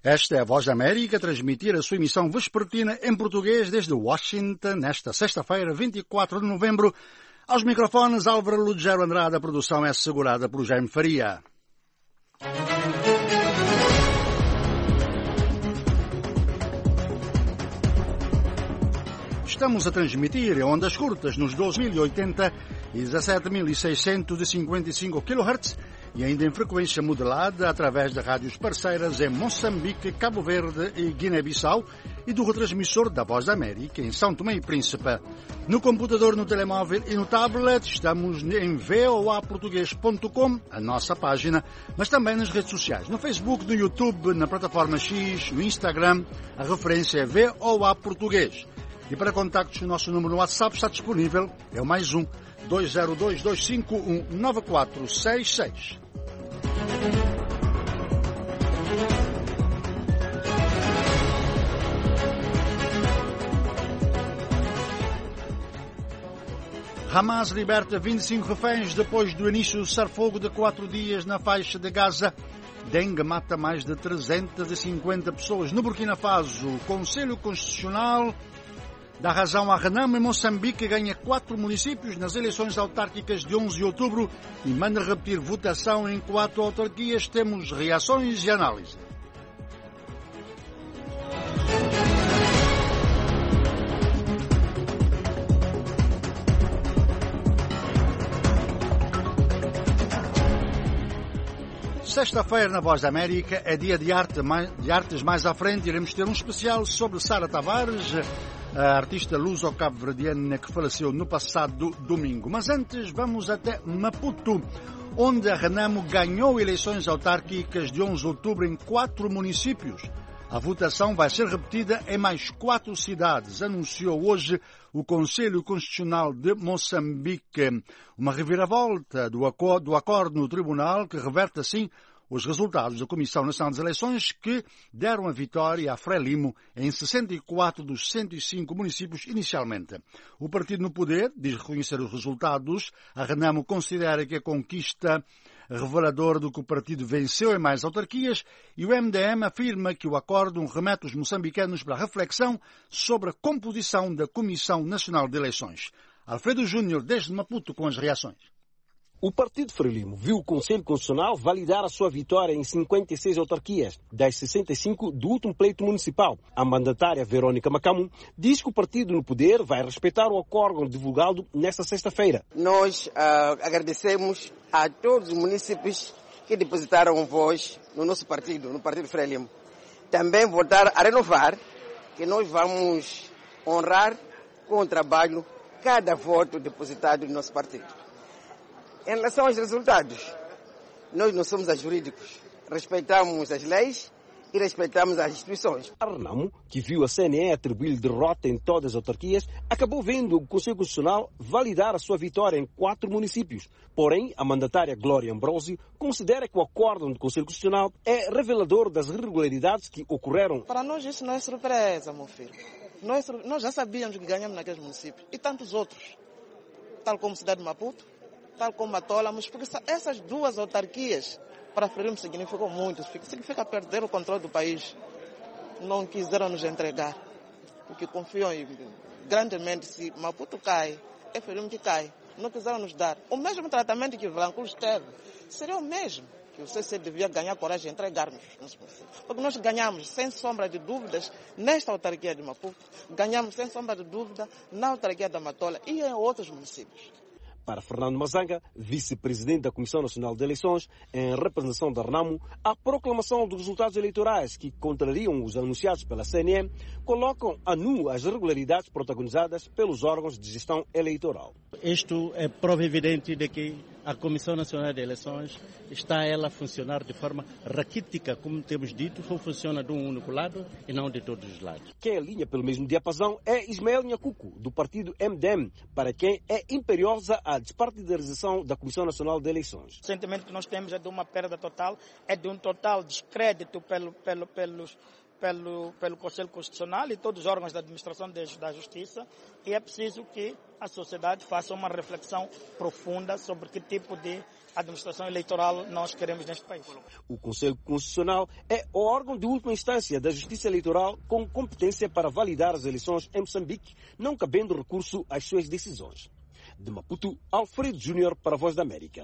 Esta é a Voz da América a transmitir a sua emissão vespertina em português desde Washington, nesta sexta-feira, vinte e quatro de novembro. Aos microfones, Álvaro Lugero Andrade, a produção é assegurada por Jaime Faria. Estamos a transmitir em ondas curtas nos doze mil e oitenta e dezassete mil seiscentos e cinquenta e cinco quilohertz e ainda em frequência modelada através de rádios parceiras em Moçambique, Cabo Verde e Guiné-Bissau e do retransmissor da Voz da América em São Tomé e Príncipe. No computador, no telemóvel e no tablet estamos em v o a português ponto com, a nossa página, mas também nas redes sociais, no Facebook, no YouTube, na plataforma X, no Instagram, a referência é V O A Português. E para contactos, o nosso número no WhatsApp está disponível, é o mais um, dois zero dois, dois cinco um, nove quatro seis seis. Hamas liberta vinte e cinco reféns depois do início do cessar-fogo de quatro dias na faixa de Gaza. Dengue mata mais de trezentas e cinquenta pessoas. No Burkina Faso, o Conselho Constitucional dá razão a Renamo, em Moçambique, ganha quatro municípios nas eleições autárquicas de onze de outubro e manda repetir votação em quatro autarquias. Temos reações e análise. Sexta-feira, na Voz da América, é dia de, arte, de artes. Mais à frente iremos ter um especial sobre Sara Tavares, a artista luso-cabo-verdiana que faleceu no passado domingo. Mas antes vamos até Maputo, onde a Renamo ganhou eleições autárquicas de onze de outubro em quatro municípios. A votação vai ser repetida em mais quatro cidades, anunciou hoje o Conselho Constitucional de Moçambique. Uma reviravolta do acordo, do acordo no tribunal que reverte assim os resultados da Comissão Nacional das Eleições, que deram a vitória a Frelimo em sessenta e quatro dos cento e cinco municípios inicialmente. O partido no poder diz reconhecer os resultados. A Renamo considera que a conquista reveladora do que o partido venceu em mais autarquias, e o M D M afirma que o acordo remete os moçambicanos para a reflexão sobre a composição da Comissão Nacional de Eleições. Alfredo Júnior, desde Maputo, com as reações. O Partido Frelimo viu o Conselho Constitucional validar a sua vitória em cinquenta e seis autarquias, das sessenta e cinco do último pleito municipal. A mandatária Verônica Macamu diz que o partido no poder vai respeitar o acordo divulgado nesta sexta-feira. Nós uh, agradecemos a todos os municípios que depositaram voz no nosso partido, no Partido Frelimo. Também voltar a renovar que nós vamos honrar com o trabalho cada voto depositado no nosso partido. Em relação aos resultados, nós não somos jurídicos, respeitamos as leis e respeitamos as instituições. A Renamo, que viu a C N E atribuir derrota em todas as autarquias, acabou vendo o Conselho Constitucional validar a sua vitória em quatro municípios. Porém, a mandatária Glória Ambrosio considera que o acordo do Conselho Constitucional é revelador das irregularidades que ocorreram. Para nós isso não é surpresa, meu filho. Nós, nós já sabíamos que ganhamos naqueles municípios e tantos outros, tal como a cidade de Maputo, tal como a Tola, mas porque essas duas autarquias para Frelimo significou muito, significa perder o controle do país. Não quiseram nos entregar, porque confiam grandemente, se Maputo cai, é Frelimo que cai. Não quiseram nos dar. O mesmo tratamento que Vilanculos teve seria o mesmo, que o C C devia ganhar coragem de entregar-nos. Porque nós ganhamos, sem sombra de dúvidas, nesta autarquia de Maputo, ganhamos, sem sombra de dúvida, na autarquia da Matola e em outros municípios. Para Fernando Mazanga, vice-presidente da Comissão Nacional de Eleições, em representação da Renamo, a proclamação dos resultados eleitorais que contrariam os anunciados pela C N E colocam a nu as irregularidades protagonizadas pelos órgãos de gestão eleitoral. Isto é prova evidente de que a Comissão Nacional de Eleições está ela a funcionar de forma raquítica, como temos dito, só funciona de um único lado e não de todos os lados. Quem alinha pelo mesmo diapasão é Ismael Nhacuco, do partido M D M, para quem é imperiosa a despartidarização da Comissão Nacional de Eleições. O sentimento que nós temos é de uma perda total, é de um total descrédito pelo, pelo, pelos pelo, pelo Conselho Constitucional e todos os órgãos da administração de, da Justiça, e é preciso que a sociedade faça uma reflexão profunda sobre que tipo de administração eleitoral nós queremos neste país. O Conselho Constitucional é o órgão de última instância da Justiça Eleitoral com competência para validar as eleições em Moçambique, não cabendo recurso às suas decisões. De Maputo, Alfredo Júnior para a Voz da América.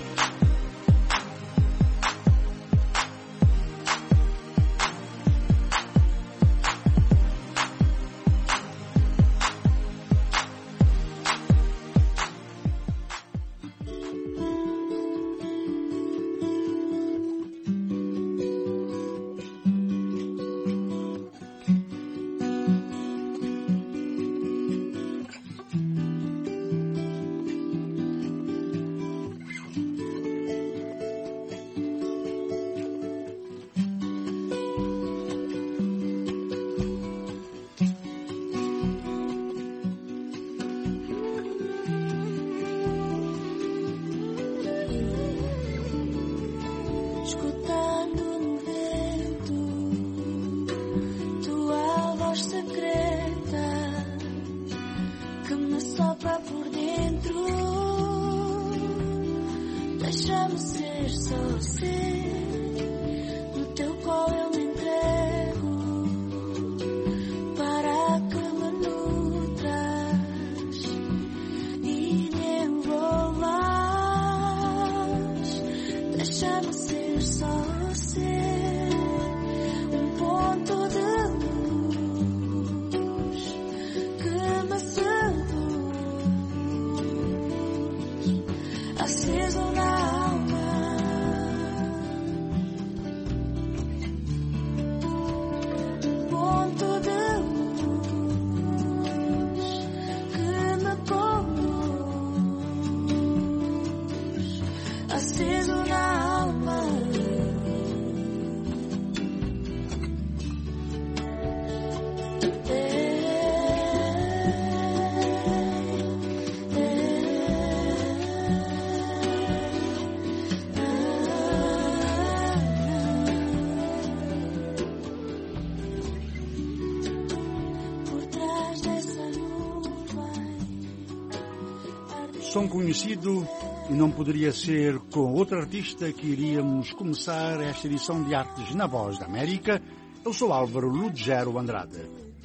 Som conhecido, e não poderia ser com outro artista que iríamos começar esta edição de Artes na Voz da América. Eu sou Álvaro Ludgero Andrade.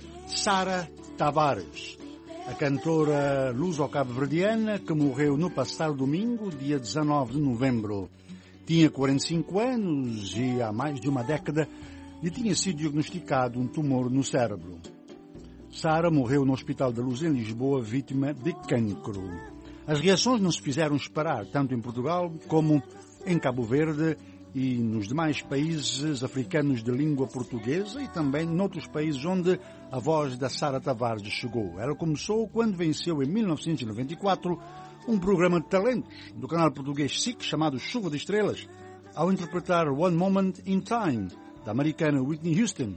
Sara Tavares, a cantora luso-cabo-verdiana que morreu no passado domingo, dia dezanove de novembro. Tinha quarenta e cinco anos e há mais de uma década lhe tinha sido diagnosticado um tumor no cérebro. Sara morreu no Hospital da Luz em Lisboa, vítima de cancro. As reações não se fizeram esperar, tanto em Portugal como em Cabo Verde e nos demais países africanos de língua portuguesa e também noutros países onde a voz da Sara Tavares chegou. Ela começou quando venceu em mil novecentos e noventa e quatro um programa de talentos do canal português S I C chamado Chuva de Estrelas, ao interpretar One Moment in Time, da americana Whitney Houston.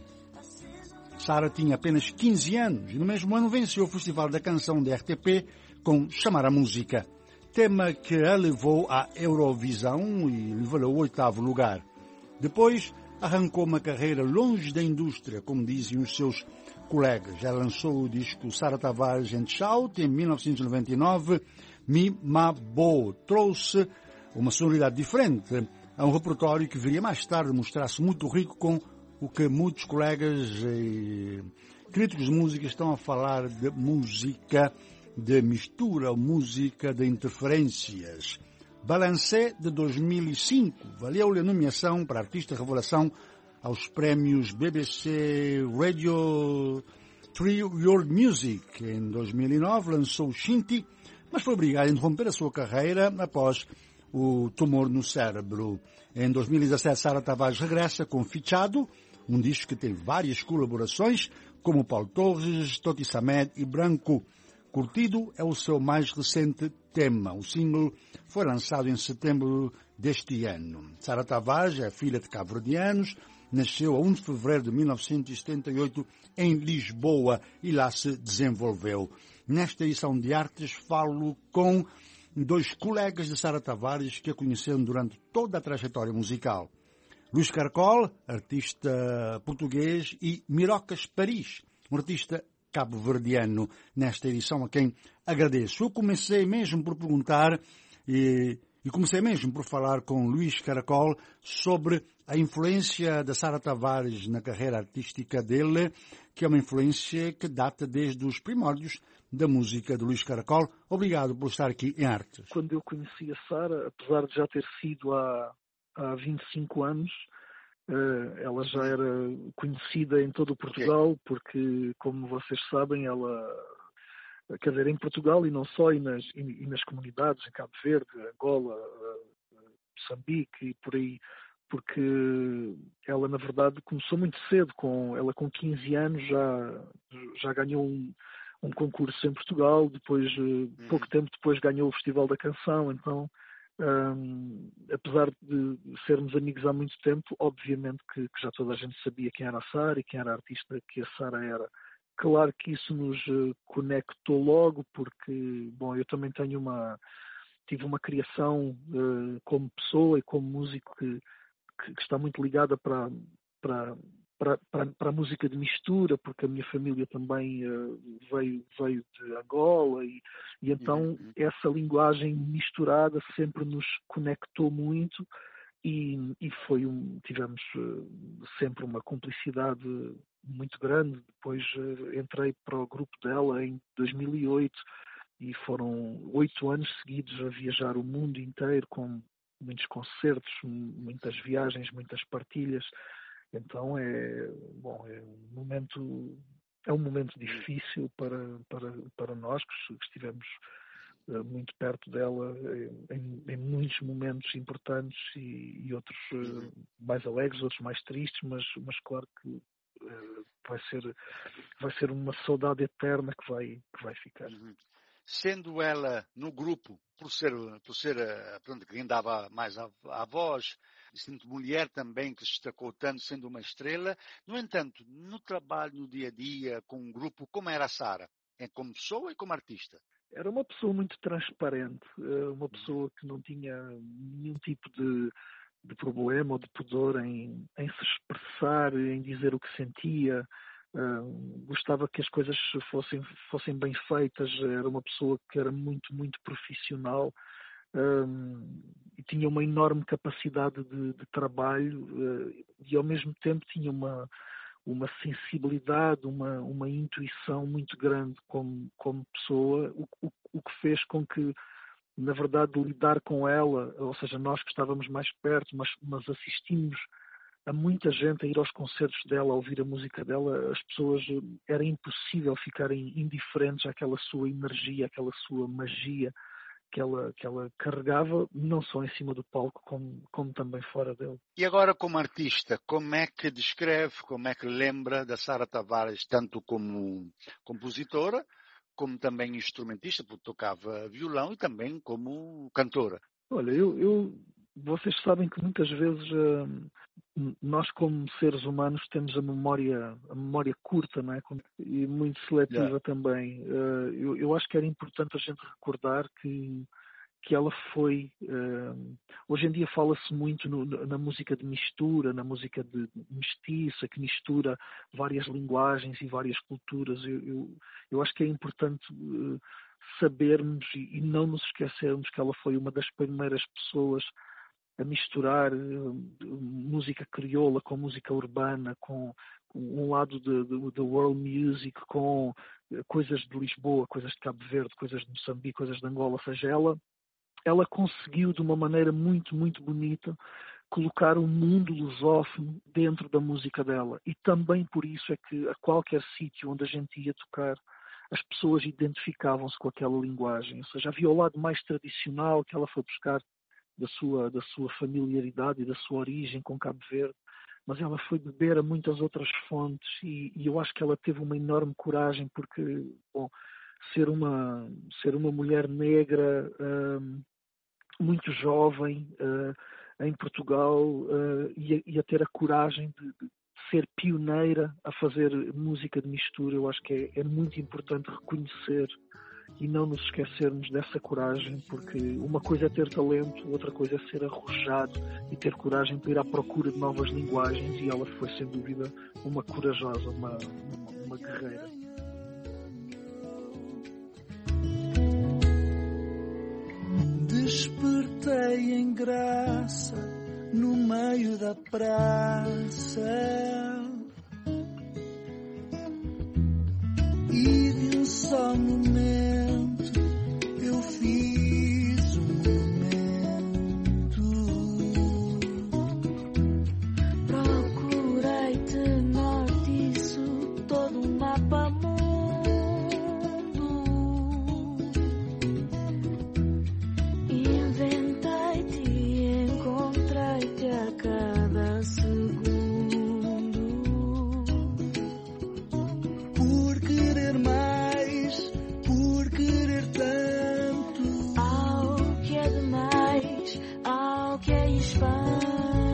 Sara tinha apenas quinze anos e no mesmo ano venceu o Festival da Canção da R T P com Chamar a Música, tema que a levou à Eurovisão e lhe valeu o oitavo lugar. Depois arrancou uma carreira longe da indústria, como dizem os seus colegas. Já lançou o disco Sara Tavares and Shout em mil novecentos e noventa e nove. Mi Ma Bo trouxe uma sonoridade diferente a um repertório que viria mais tarde mostrar-se muito rico, com o que muitos colegas e críticos de música estão a falar de música de mistura, música de interferências. Balancé de dois mil e cinco valeu-lhe a nomeação para Artista Revelação aos prémios B B C Radio Three World Music. Em dois mil e nove lançou Shinty, mas foi obrigado a interromper a sua carreira após o tumor no cérebro. Em dois mil e dezassete, Sara Tavares regressa com Fichado, um disco que tem várias colaborações, como Paulo Torres, Toti Samed e Branco. Curtido é o seu mais recente tema. O single foi lançado em setembro deste ano. Sara Tavares é filha de cabo-verdianos, nasceu a um de fevereiro de mil novecentos e setenta e oito em Lisboa e lá se desenvolveu. Nesta edição de Artes falo com dois colegas de Sara Tavares que a conheceram durante toda a trajetória musical. Luís Caracol, artista português, e Mirocas Paris, um artista cabo-verdiano, nesta edição a quem agradeço. Eu comecei mesmo por perguntar e, e comecei mesmo por falar com Luís Caracol sobre a influência da Sara Tavares na carreira artística dele, que é uma influência que data desde os primórdios da música de Luís Caracol. Obrigado por estar aqui em Artes. Quando eu conheci a Sara, apesar de já ter sido há, há vinte e cinco anos, ela já era conhecida em todo o Portugal, porque, como vocês sabem, ela, quer dizer, em Portugal e não só, e nas, e nas comunidades, em Cabo Verde, Angola, Moçambique e por aí, porque ela, na verdade, começou muito cedo. Com, ela, com quinze anos, já, já ganhou um, um concurso em Portugal, depois, uhum. pouco tempo depois, ganhou o Festival da Canção. Então, Um, apesar de sermos amigos há muito tempo, obviamente que, que já toda a gente sabia quem era a Sara e quem era a artista que a Sara era. Claro que isso nos conectou logo, porque, bom, eu também tenho uma, tive uma criação uh, como pessoa e como músico que, que, que está muito ligada para, para, para, para, para a música de mistura, porque a minha família também uh, veio, veio de Angola e, e então uhum. essa linguagem misturada sempre nos conectou muito e, e foi um, tivemos uh, sempre uma cumplicidade muito grande. Depois uh, entrei para o grupo dela em dois mil e oito e foram oito anos seguidos a viajar o mundo inteiro com muitos concertos, muitas viagens, muitas partilhas. Então é, bom, é um momento, é um momento difícil para, para, para nós que estivemos uh, muito perto dela em, em muitos momentos importantes e, e outros uh, mais alegres, outros mais tristes, mas, mas claro que uh, vai ser, vai ser uma saudade eterna que vai, que vai ficar. Uhum. Sendo ela no grupo, por ser, por ser pronto, quem dava mais a, a voz, sendo mulher também que se destacou tanto, sendo uma estrela. No entanto, no trabalho, no dia a dia, com um grupo, como era a Sara? É como pessoa e como artista? Era uma pessoa muito transparente, uma pessoa que não tinha nenhum tipo de, de problema ou de pudor em, em se expressar, em dizer o que sentia. Uh, gostava que as coisas fossem, fossem bem feitas. Era uma pessoa que era muito, muito profissional. Um, e tinha uma enorme capacidade de, de trabalho uh, e ao mesmo tempo tinha uma, uma sensibilidade, uma, uma intuição muito grande como, como pessoa, o, o, o que fez com que, na verdade, lidar com ela, ou seja, nós que estávamos mais perto, mas, mas assistimos a muita gente a ir aos concertos dela, a ouvir a música dela, as pessoas, era impossível ficarem indiferentes àquela sua energia, àquela sua magia que ela, que ela carregava, não só em cima do palco, como, como também fora dele. E agora, como artista, como é que descreve, como é que lembra da Sara Tavares, tanto como compositora, como também instrumentista, porque tocava violão, e também como cantora? Olha, eu, eu vocês sabem que muitas vezes uh, nós, como seres humanos, temos a memória, a memória curta, não é? E muito seletiva yeah. também. Uh, eu, eu acho que era importante a gente recordar que, que ela foi... Uh, hoje em dia fala-se muito no, na música de mistura, na música de mestiça, que mistura várias linguagens e várias culturas. Eu, eu, eu acho que é importante... Uh, sabermos e, e não nos esquecermos que ela foi uma das primeiras pessoas a misturar uh, música crioula com música urbana, com, com um lado da world music, com uh, coisas de Lisboa, coisas de Cabo Verde, coisas de Moçambique, coisas de Angola. Ou seja, ela, ela conseguiu de uma maneira muito, muito bonita colocar o mundo lusófono dentro da música dela. E também por isso é que a qualquer sítio onde a gente ia tocar, as pessoas identificavam-se com aquela linguagem. Ou seja, havia o lado mais tradicional que ela foi buscar da sua, da sua familiaridade e da sua origem com Cabo Verde, mas ela foi beber a muitas outras fontes e, e eu acho que ela teve uma enorme coragem, porque, bom, ser uma, ser uma mulher negra, um, muito jovem, uh, em Portugal, uh, e, a, e a ter a coragem de, de ser pioneira a fazer música de mistura, eu acho que é, é muito importante reconhecer e não nos esquecermos dessa coragem, porque uma coisa é ter talento, outra coisa é ser arrojado e ter coragem para ir à procura de novas linguagens, e ela foi sem dúvida uma corajosa, uma, uma, uma guerreira. Despertei em graça no meio da praça e de um só momento eu fiz um monumento. Procurei-te norte e sul, todo um mapa mundo. Inventei-te e encontrei-te a cada segundo. Por querer mais, por querer tanto, ao que é demais, ao que é espanto.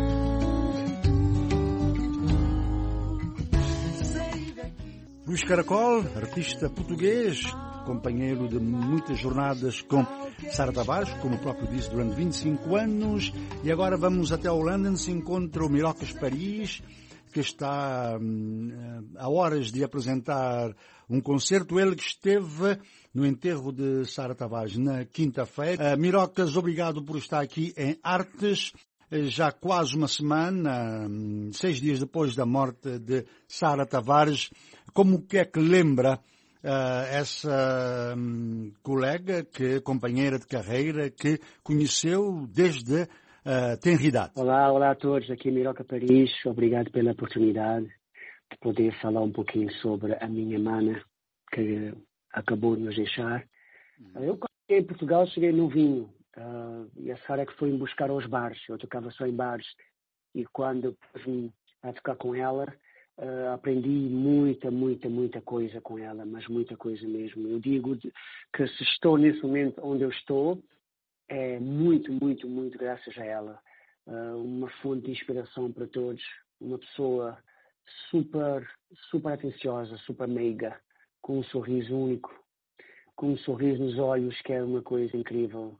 Luís Caracol, artista português, companheiro de muitas jornadas com Sara Tavares, como o próprio disse, durante vinte e cinco anos. E agora vamos até a Holanda, onde se encontra o Mirocas Paris, que está hum, a horas de apresentar um concerto. Ele que esteve no enterro de Sara Tavares na quinta-feira. Uh, Mirocas, obrigado por estar aqui em Artes. Já quase uma semana, hum, seis dias depois da morte de Sara Tavares. Como que é que lembra Uh, essa um, colega, que companheira de carreira, que conheceu desde uh, tenridade? Olá, olá a todos, aqui Miroca Paris, obrigado pela oportunidade de poder falar um pouquinho sobre a minha mana, que acabou de nos deixar. Uhum. Eu, quando cheguei em Portugal, cheguei novinho, uh, e a Sara que foi me buscar aos bares, eu tocava só em bares, e quando vim a tocar com ela, Uh, aprendi muita, muita, muita coisa com ela, mas muita coisa mesmo. Eu digo de, que se estou nesse momento onde eu estou, é muito, muito, muito graças a ela. Uh, uma fonte de inspiração para todos, uma pessoa super, super atenciosa, super meiga, com um sorriso único, com um sorriso nos olhos, que é uma coisa incrível.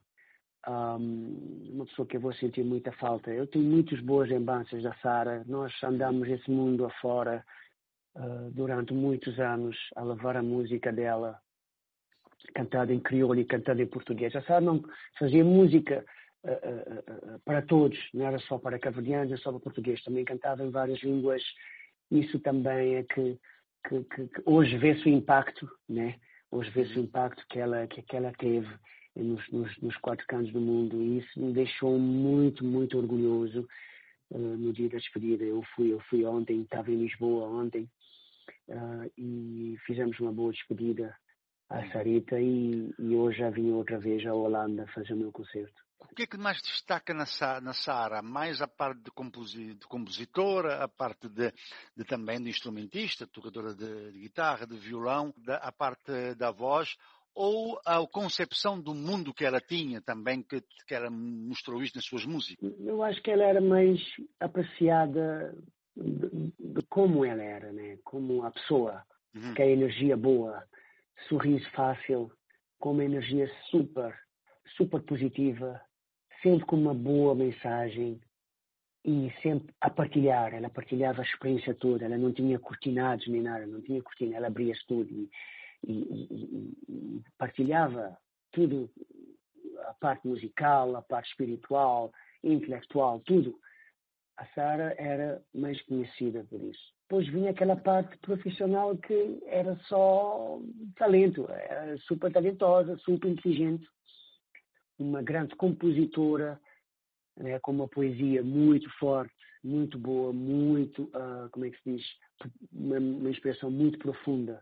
Um, uma pessoa que eu vou sentir muita falta. Eu tenho muitas boas lembranças da Sara. Nós andamos esse mundo afora uh, durante muitos anos a levar a música dela, cantada em crioulo e cantada em português. A Sara não fazia música uh, uh, uh, para todos, não era só para cabo-verdianos, não só para português, também cantava em várias línguas. Isso também é que, que, que, que hoje vê-se o impacto, né? Hoje vê-se o impacto que ela, que, que ela teve Nos, nos, nos quatro cantos do mundo, e isso me deixou muito, muito orgulhoso uh, no dia da despedida. Eu fui, eu fui ontem, estava em Lisboa ontem, uh, e fizemos uma boa despedida à Sarita, e, e hoje já vim outra vez à Holanda fazer o meu concerto. O que é que mais destaca na, na Sara? Mais a parte de, composi, de compositora, a parte de, de também de instrumentista, tocadora de, de guitarra, de violão, da, a parte da voz, ou a concepção do mundo que ela tinha também, que, que ela mostrou isso nas suas músicas? Eu acho que ela era mais apreciada de, de como ela era, né? Como a pessoa, uhum. Que a energia boa, sorriso fácil, com uma energia super, super positiva, sempre com uma boa mensagem e sempre a partilhar. Ela partilhava a experiência toda, ela não tinha cortinados nem nada, não tinha cortina, ela abria-se tudo e E, e, e partilhava tudo, a parte musical, a parte espiritual, intelectual, tudo. A Sara era mais conhecida por isso. Depois vinha aquela parte profissional que era só talento, era super talentosa, super inteligente, uma grande compositora, né, com uma poesia muito forte, muito boa, muito, uh, como é que se diz, uma, uma expressão muito profunda.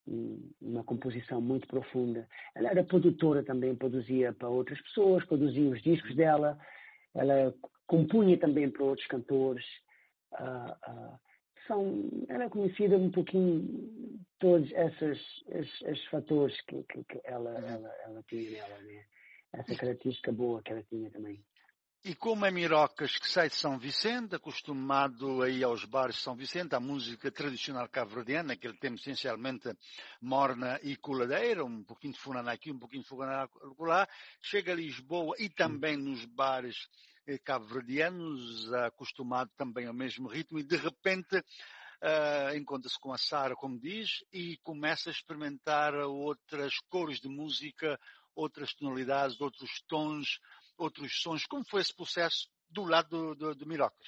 Uma composição muito profunda. Ela era produtora também, produzia para outras pessoas, produzia os discos dela, ela compunha também para outros cantores. Uh, uh, são, ela é conhecida um pouquinho todos esses, esses, esses fatores que, que, que ela, ela, ela tinha nela, né? Essa característica boa que ela tinha também. E como é Mirocas, que sai de São Vicente, acostumado aí aos bares de São Vicente, à música tradicional cabo-verdiana, que ele tem essencialmente morna e coladeira, um pouquinho de funaná aqui, um pouquinho de funaná lá, chega a Lisboa e também nos bares cabo-verdianos, acostumado também ao mesmo ritmo, e de repente uh, encontra-se com a Sara, como diz, e começa a experimentar outras cores de música, outras tonalidades, outros tons, outros sons. Como foi esse processo do lado do, do, do Mirocas?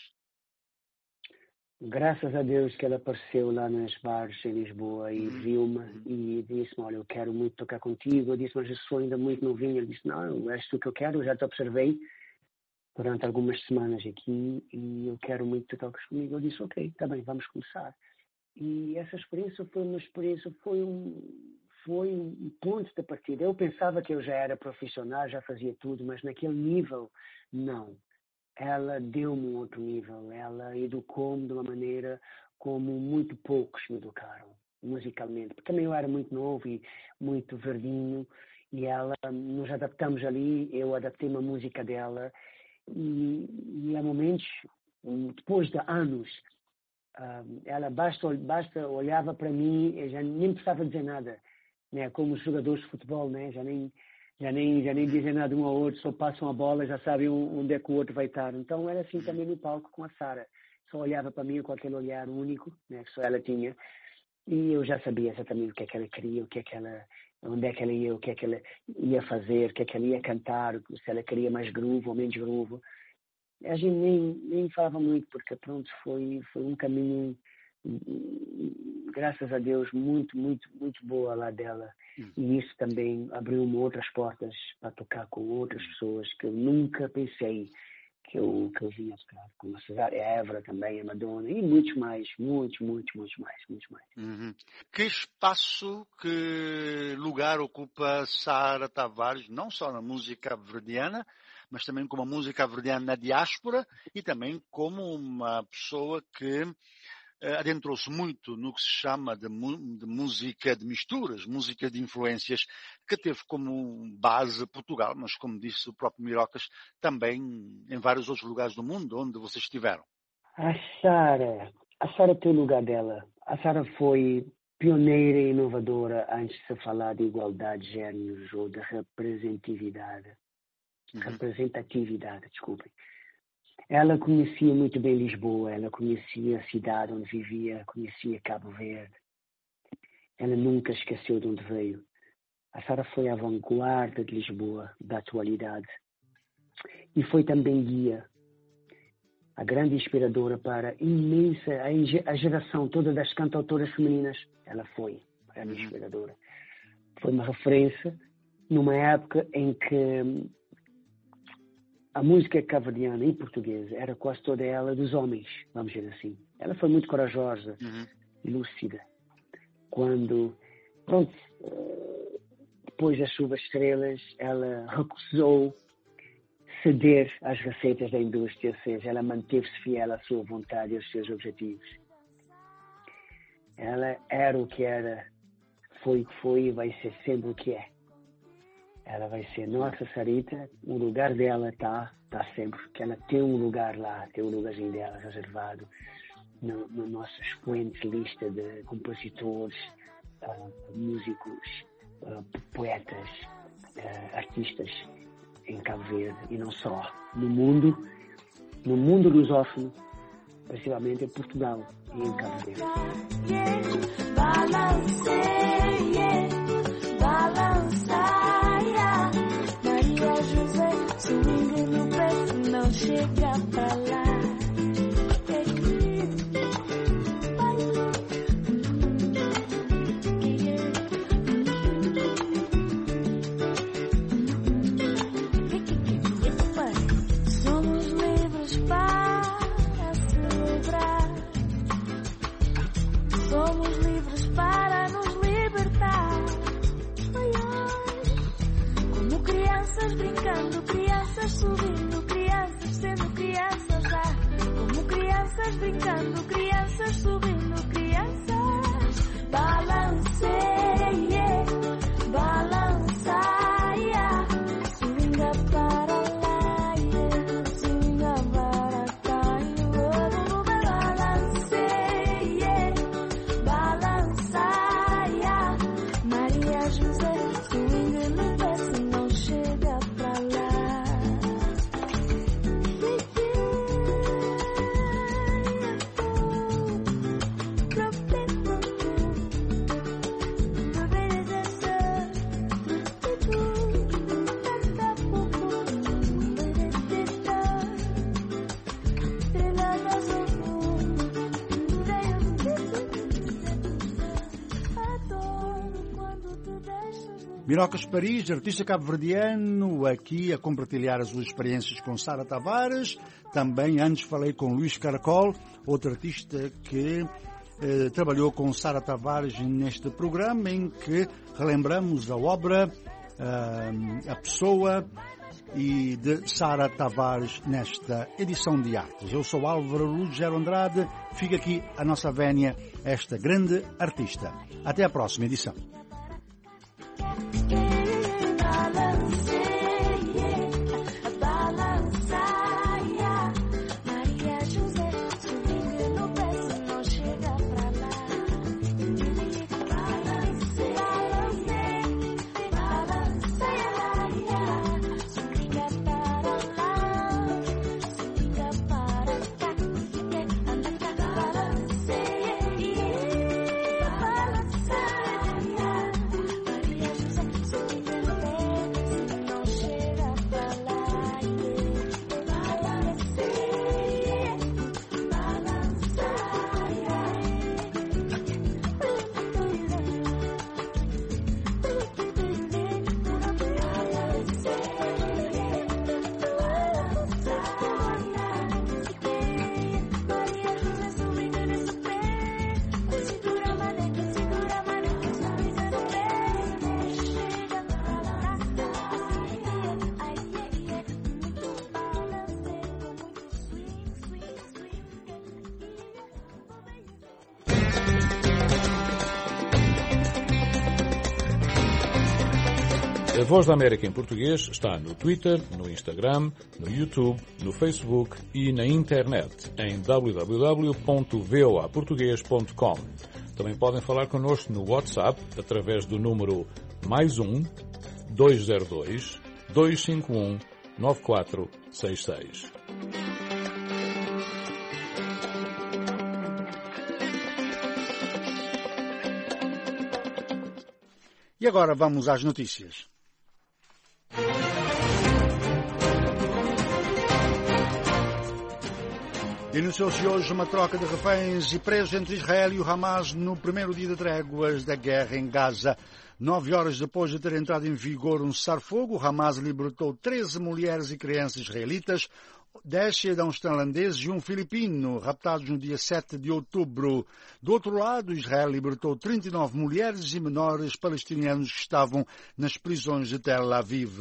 Graças a Deus que ela apareceu lá nos bares em Lisboa e uhum. viu-me uhum. e disse-me, olha, eu quero muito tocar contigo. Eu disse, mas eu sou ainda muito novinho. Ele disse, não, és tu que eu quero, eu já te observei durante algumas semanas aqui e eu quero muito que tu toques comigo. Eu disse, ok, está bem, vamos começar. E essa experiência foi uma experiência, foi um, foi um ponto de partida. Eu pensava que eu já era profissional, já fazia tudo, mas naquele nível, não. Ela deu-me um outro nível, ela educou-me de uma maneira como muito poucos me educaram, musicalmente. Porque também eu era muito novo e muito verdinho, e ela, nos adaptamos ali, eu adaptei uma música dela, e, e há momentos, depois de anos, ela basta, basta olhava para mim e já nem precisava dizer nada, né? Como os jogadores de futebol, né? já nem... Já nem, já nem dizem nada um ao outro, só passam a bola, já sabem onde é que o outro vai estar. Então era assim também no palco com a Sara. Só olhava para mim com aquele olhar único, né, que só ela tinha. E eu já sabia exatamente o que é que ela queria, o que é que ela, onde é que ela ia, o que é que ela ia fazer, o que é que ela ia cantar, se ela queria mais groove ou menos groove. A gente nem, nem falava muito, porque pronto, foi, foi um caminho, graças a Deus, muito, muito, muito boa lá dela. Hum. E isso também abriu-me outras portas para tocar com outras pessoas que eu nunca pensei que eu, que eu vinha tocar. Como a Cesária Évora também, a Madonna e muitos mais, muitos, muitos, muitos mais, muitos mais. Uhum. Que espaço, que lugar ocupa Sara Tavares, não só na música verdiana, mas também como a música verdiana na diáspora e também como uma pessoa que adentrou-se muito no que se chama de, de música de misturas, música de influências, que teve como base Portugal, mas como disse o próprio Mirocas, também em vários outros lugares do mundo onde vocês estiveram. A Sara, a Sara tem o lugar dela. A Sara foi pioneira e inovadora antes de se falar de igualdade de gêneros ou de representatividade. Uhum. Representatividade, desculpem. Ela conhecia muito bem Lisboa, ela conhecia a cidade onde vivia, conhecia Cabo Verde. Ela nunca esqueceu de onde veio. A Sara foi a vanguarda de Lisboa, da atualidade. E foi também guia, a grande inspiradora para a imensa, a geração toda das cantautoras femininas. Ela foi a grande inspiradora. Foi uma referência numa época em que a música cabo-verdiana e portuguesa era quase toda ela dos homens, vamos dizer assim. Ela foi muito corajosa, uhum. lúcida. Quando, pronto, depois das chuvas estrelas, ela recusou ceder às receitas da indústria, ou seja, ela manteve-se fiel à sua vontade e aos seus objetivos. Ela era o que era, foi o que foi e vai ser sempre o que é. Ela vai ser nossa Sarita, o lugar dela está tá sempre, porque ela tem um lugar lá, tem um lugarzinho dela reservado no, no nossa expoente lista de compositores, uh, músicos, uh, poetas, uh, artistas em Cabo Verde e não só. No mundo, no mundo lusófono, principalmente em Portugal e em Cabo Verde. Swing no peito, não chega pra lá. Somos livres para celebrar. Somos livres para nos libertar. Como crianças brincando, crianças subindo, crianças sendo crianças já. Como crianças brincando, crianças subindo, crianças. Balanceia, balançaia, swinga para lá, yeah. Mirocas Paris, artista cabo-verdiano, aqui a compartilhar as suas experiências com Sara Tavares. Também antes falei com Luís Caracol, outro artista que eh, trabalhou com Sara Tavares neste programa, em que relembramos a obra, eh, a pessoa e de Sara Tavares nesta edição de artes. Eu sou Álvaro Ruggiero Andrade, fica aqui a nossa vénia, esta grande artista. Até a próxima edição. A Voz da América em português está no Twitter, no Instagram, no YouTube, no Facebook e na internet em w w w ponto voa português ponto com. Também podem falar connosco no WhatsApp através do número mais um, dois zero dois, dois cinco um, nove quatro seis seis. E agora vamos às notícias. Iniciou-se hoje uma troca de reféns e presos entre Israel e o Hamas no primeiro dia de tréguas da guerra em Gaza. Nove horas depois de ter entrado em vigor um cessar-fogo, o Hamas libertou treze mulheres e crianças israelitas, dez cidadãos tailandeses e um filipino, raptados no dia sete de outubro. Do outro lado, Israel libertou trinta e nove mulheres e menores palestinianos que estavam nas prisões de Tel Aviv.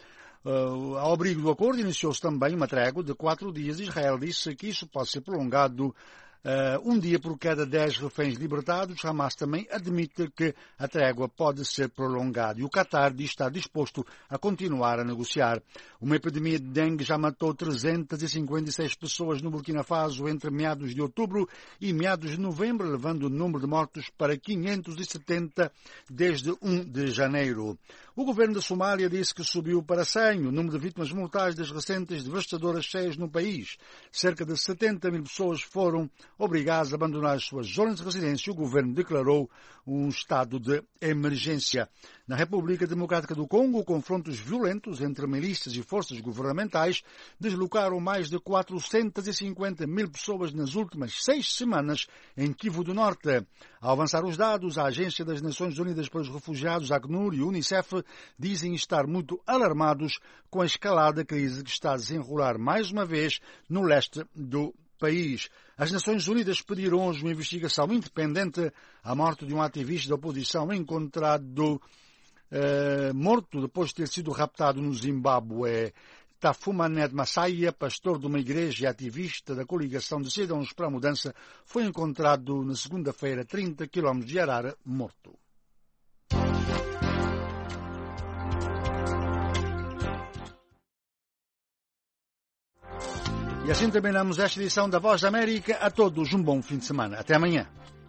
Uh, ao abrigo do acordo, iniciou-se também uma trégua de quatro dias. Israel disse que isso pode ser prolongado Uh, um dia por cada dez reféns libertados. Hamas também admite que a trégua pode ser prolongada e o Qatar diz estar disposto a continuar a negociar. Uma epidemia de dengue já matou trezentas e cinquenta e seis pessoas no Burkina Faso entre meados de outubro e meados de novembro, levando o número de mortos para quinhentos e setenta desde um de janeiro. O governo da Somália disse que subiu para cem o número de vítimas mortais das recentes devastadoras cheias no país. Cerca de setenta mil pessoas foram obrigadas a abandonar as suas zonas de residência e o governo declarou um estado de emergência. Na República Democrática do Congo, confrontos violentos entre milícias e forças governamentais deslocaram mais de quatrocentas e cinquenta mil pessoas nas últimas seis semanas em Kivu do Norte. Ao avançar os dados, a Agência das Nações Unidas para os Refugiados, ACNUR e UNICEF dizem estar muito alarmados com a escalada da crise que está a desenrolar mais uma vez no leste do país. As Nações Unidas pediram hoje uma investigação independente à morte de um ativista da oposição encontrado eh, morto depois de ter sido raptado no Zimbábue. Tafumanet Massaia, pastor de uma igreja e ativista da coligação de Cidadãos para a Mudança, foi encontrado na segunda-feira, a trinta quilómetros de Harare, morto. E assim terminamos esta edição da Voz da América. A todos um bom fim de semana. Até amanhã.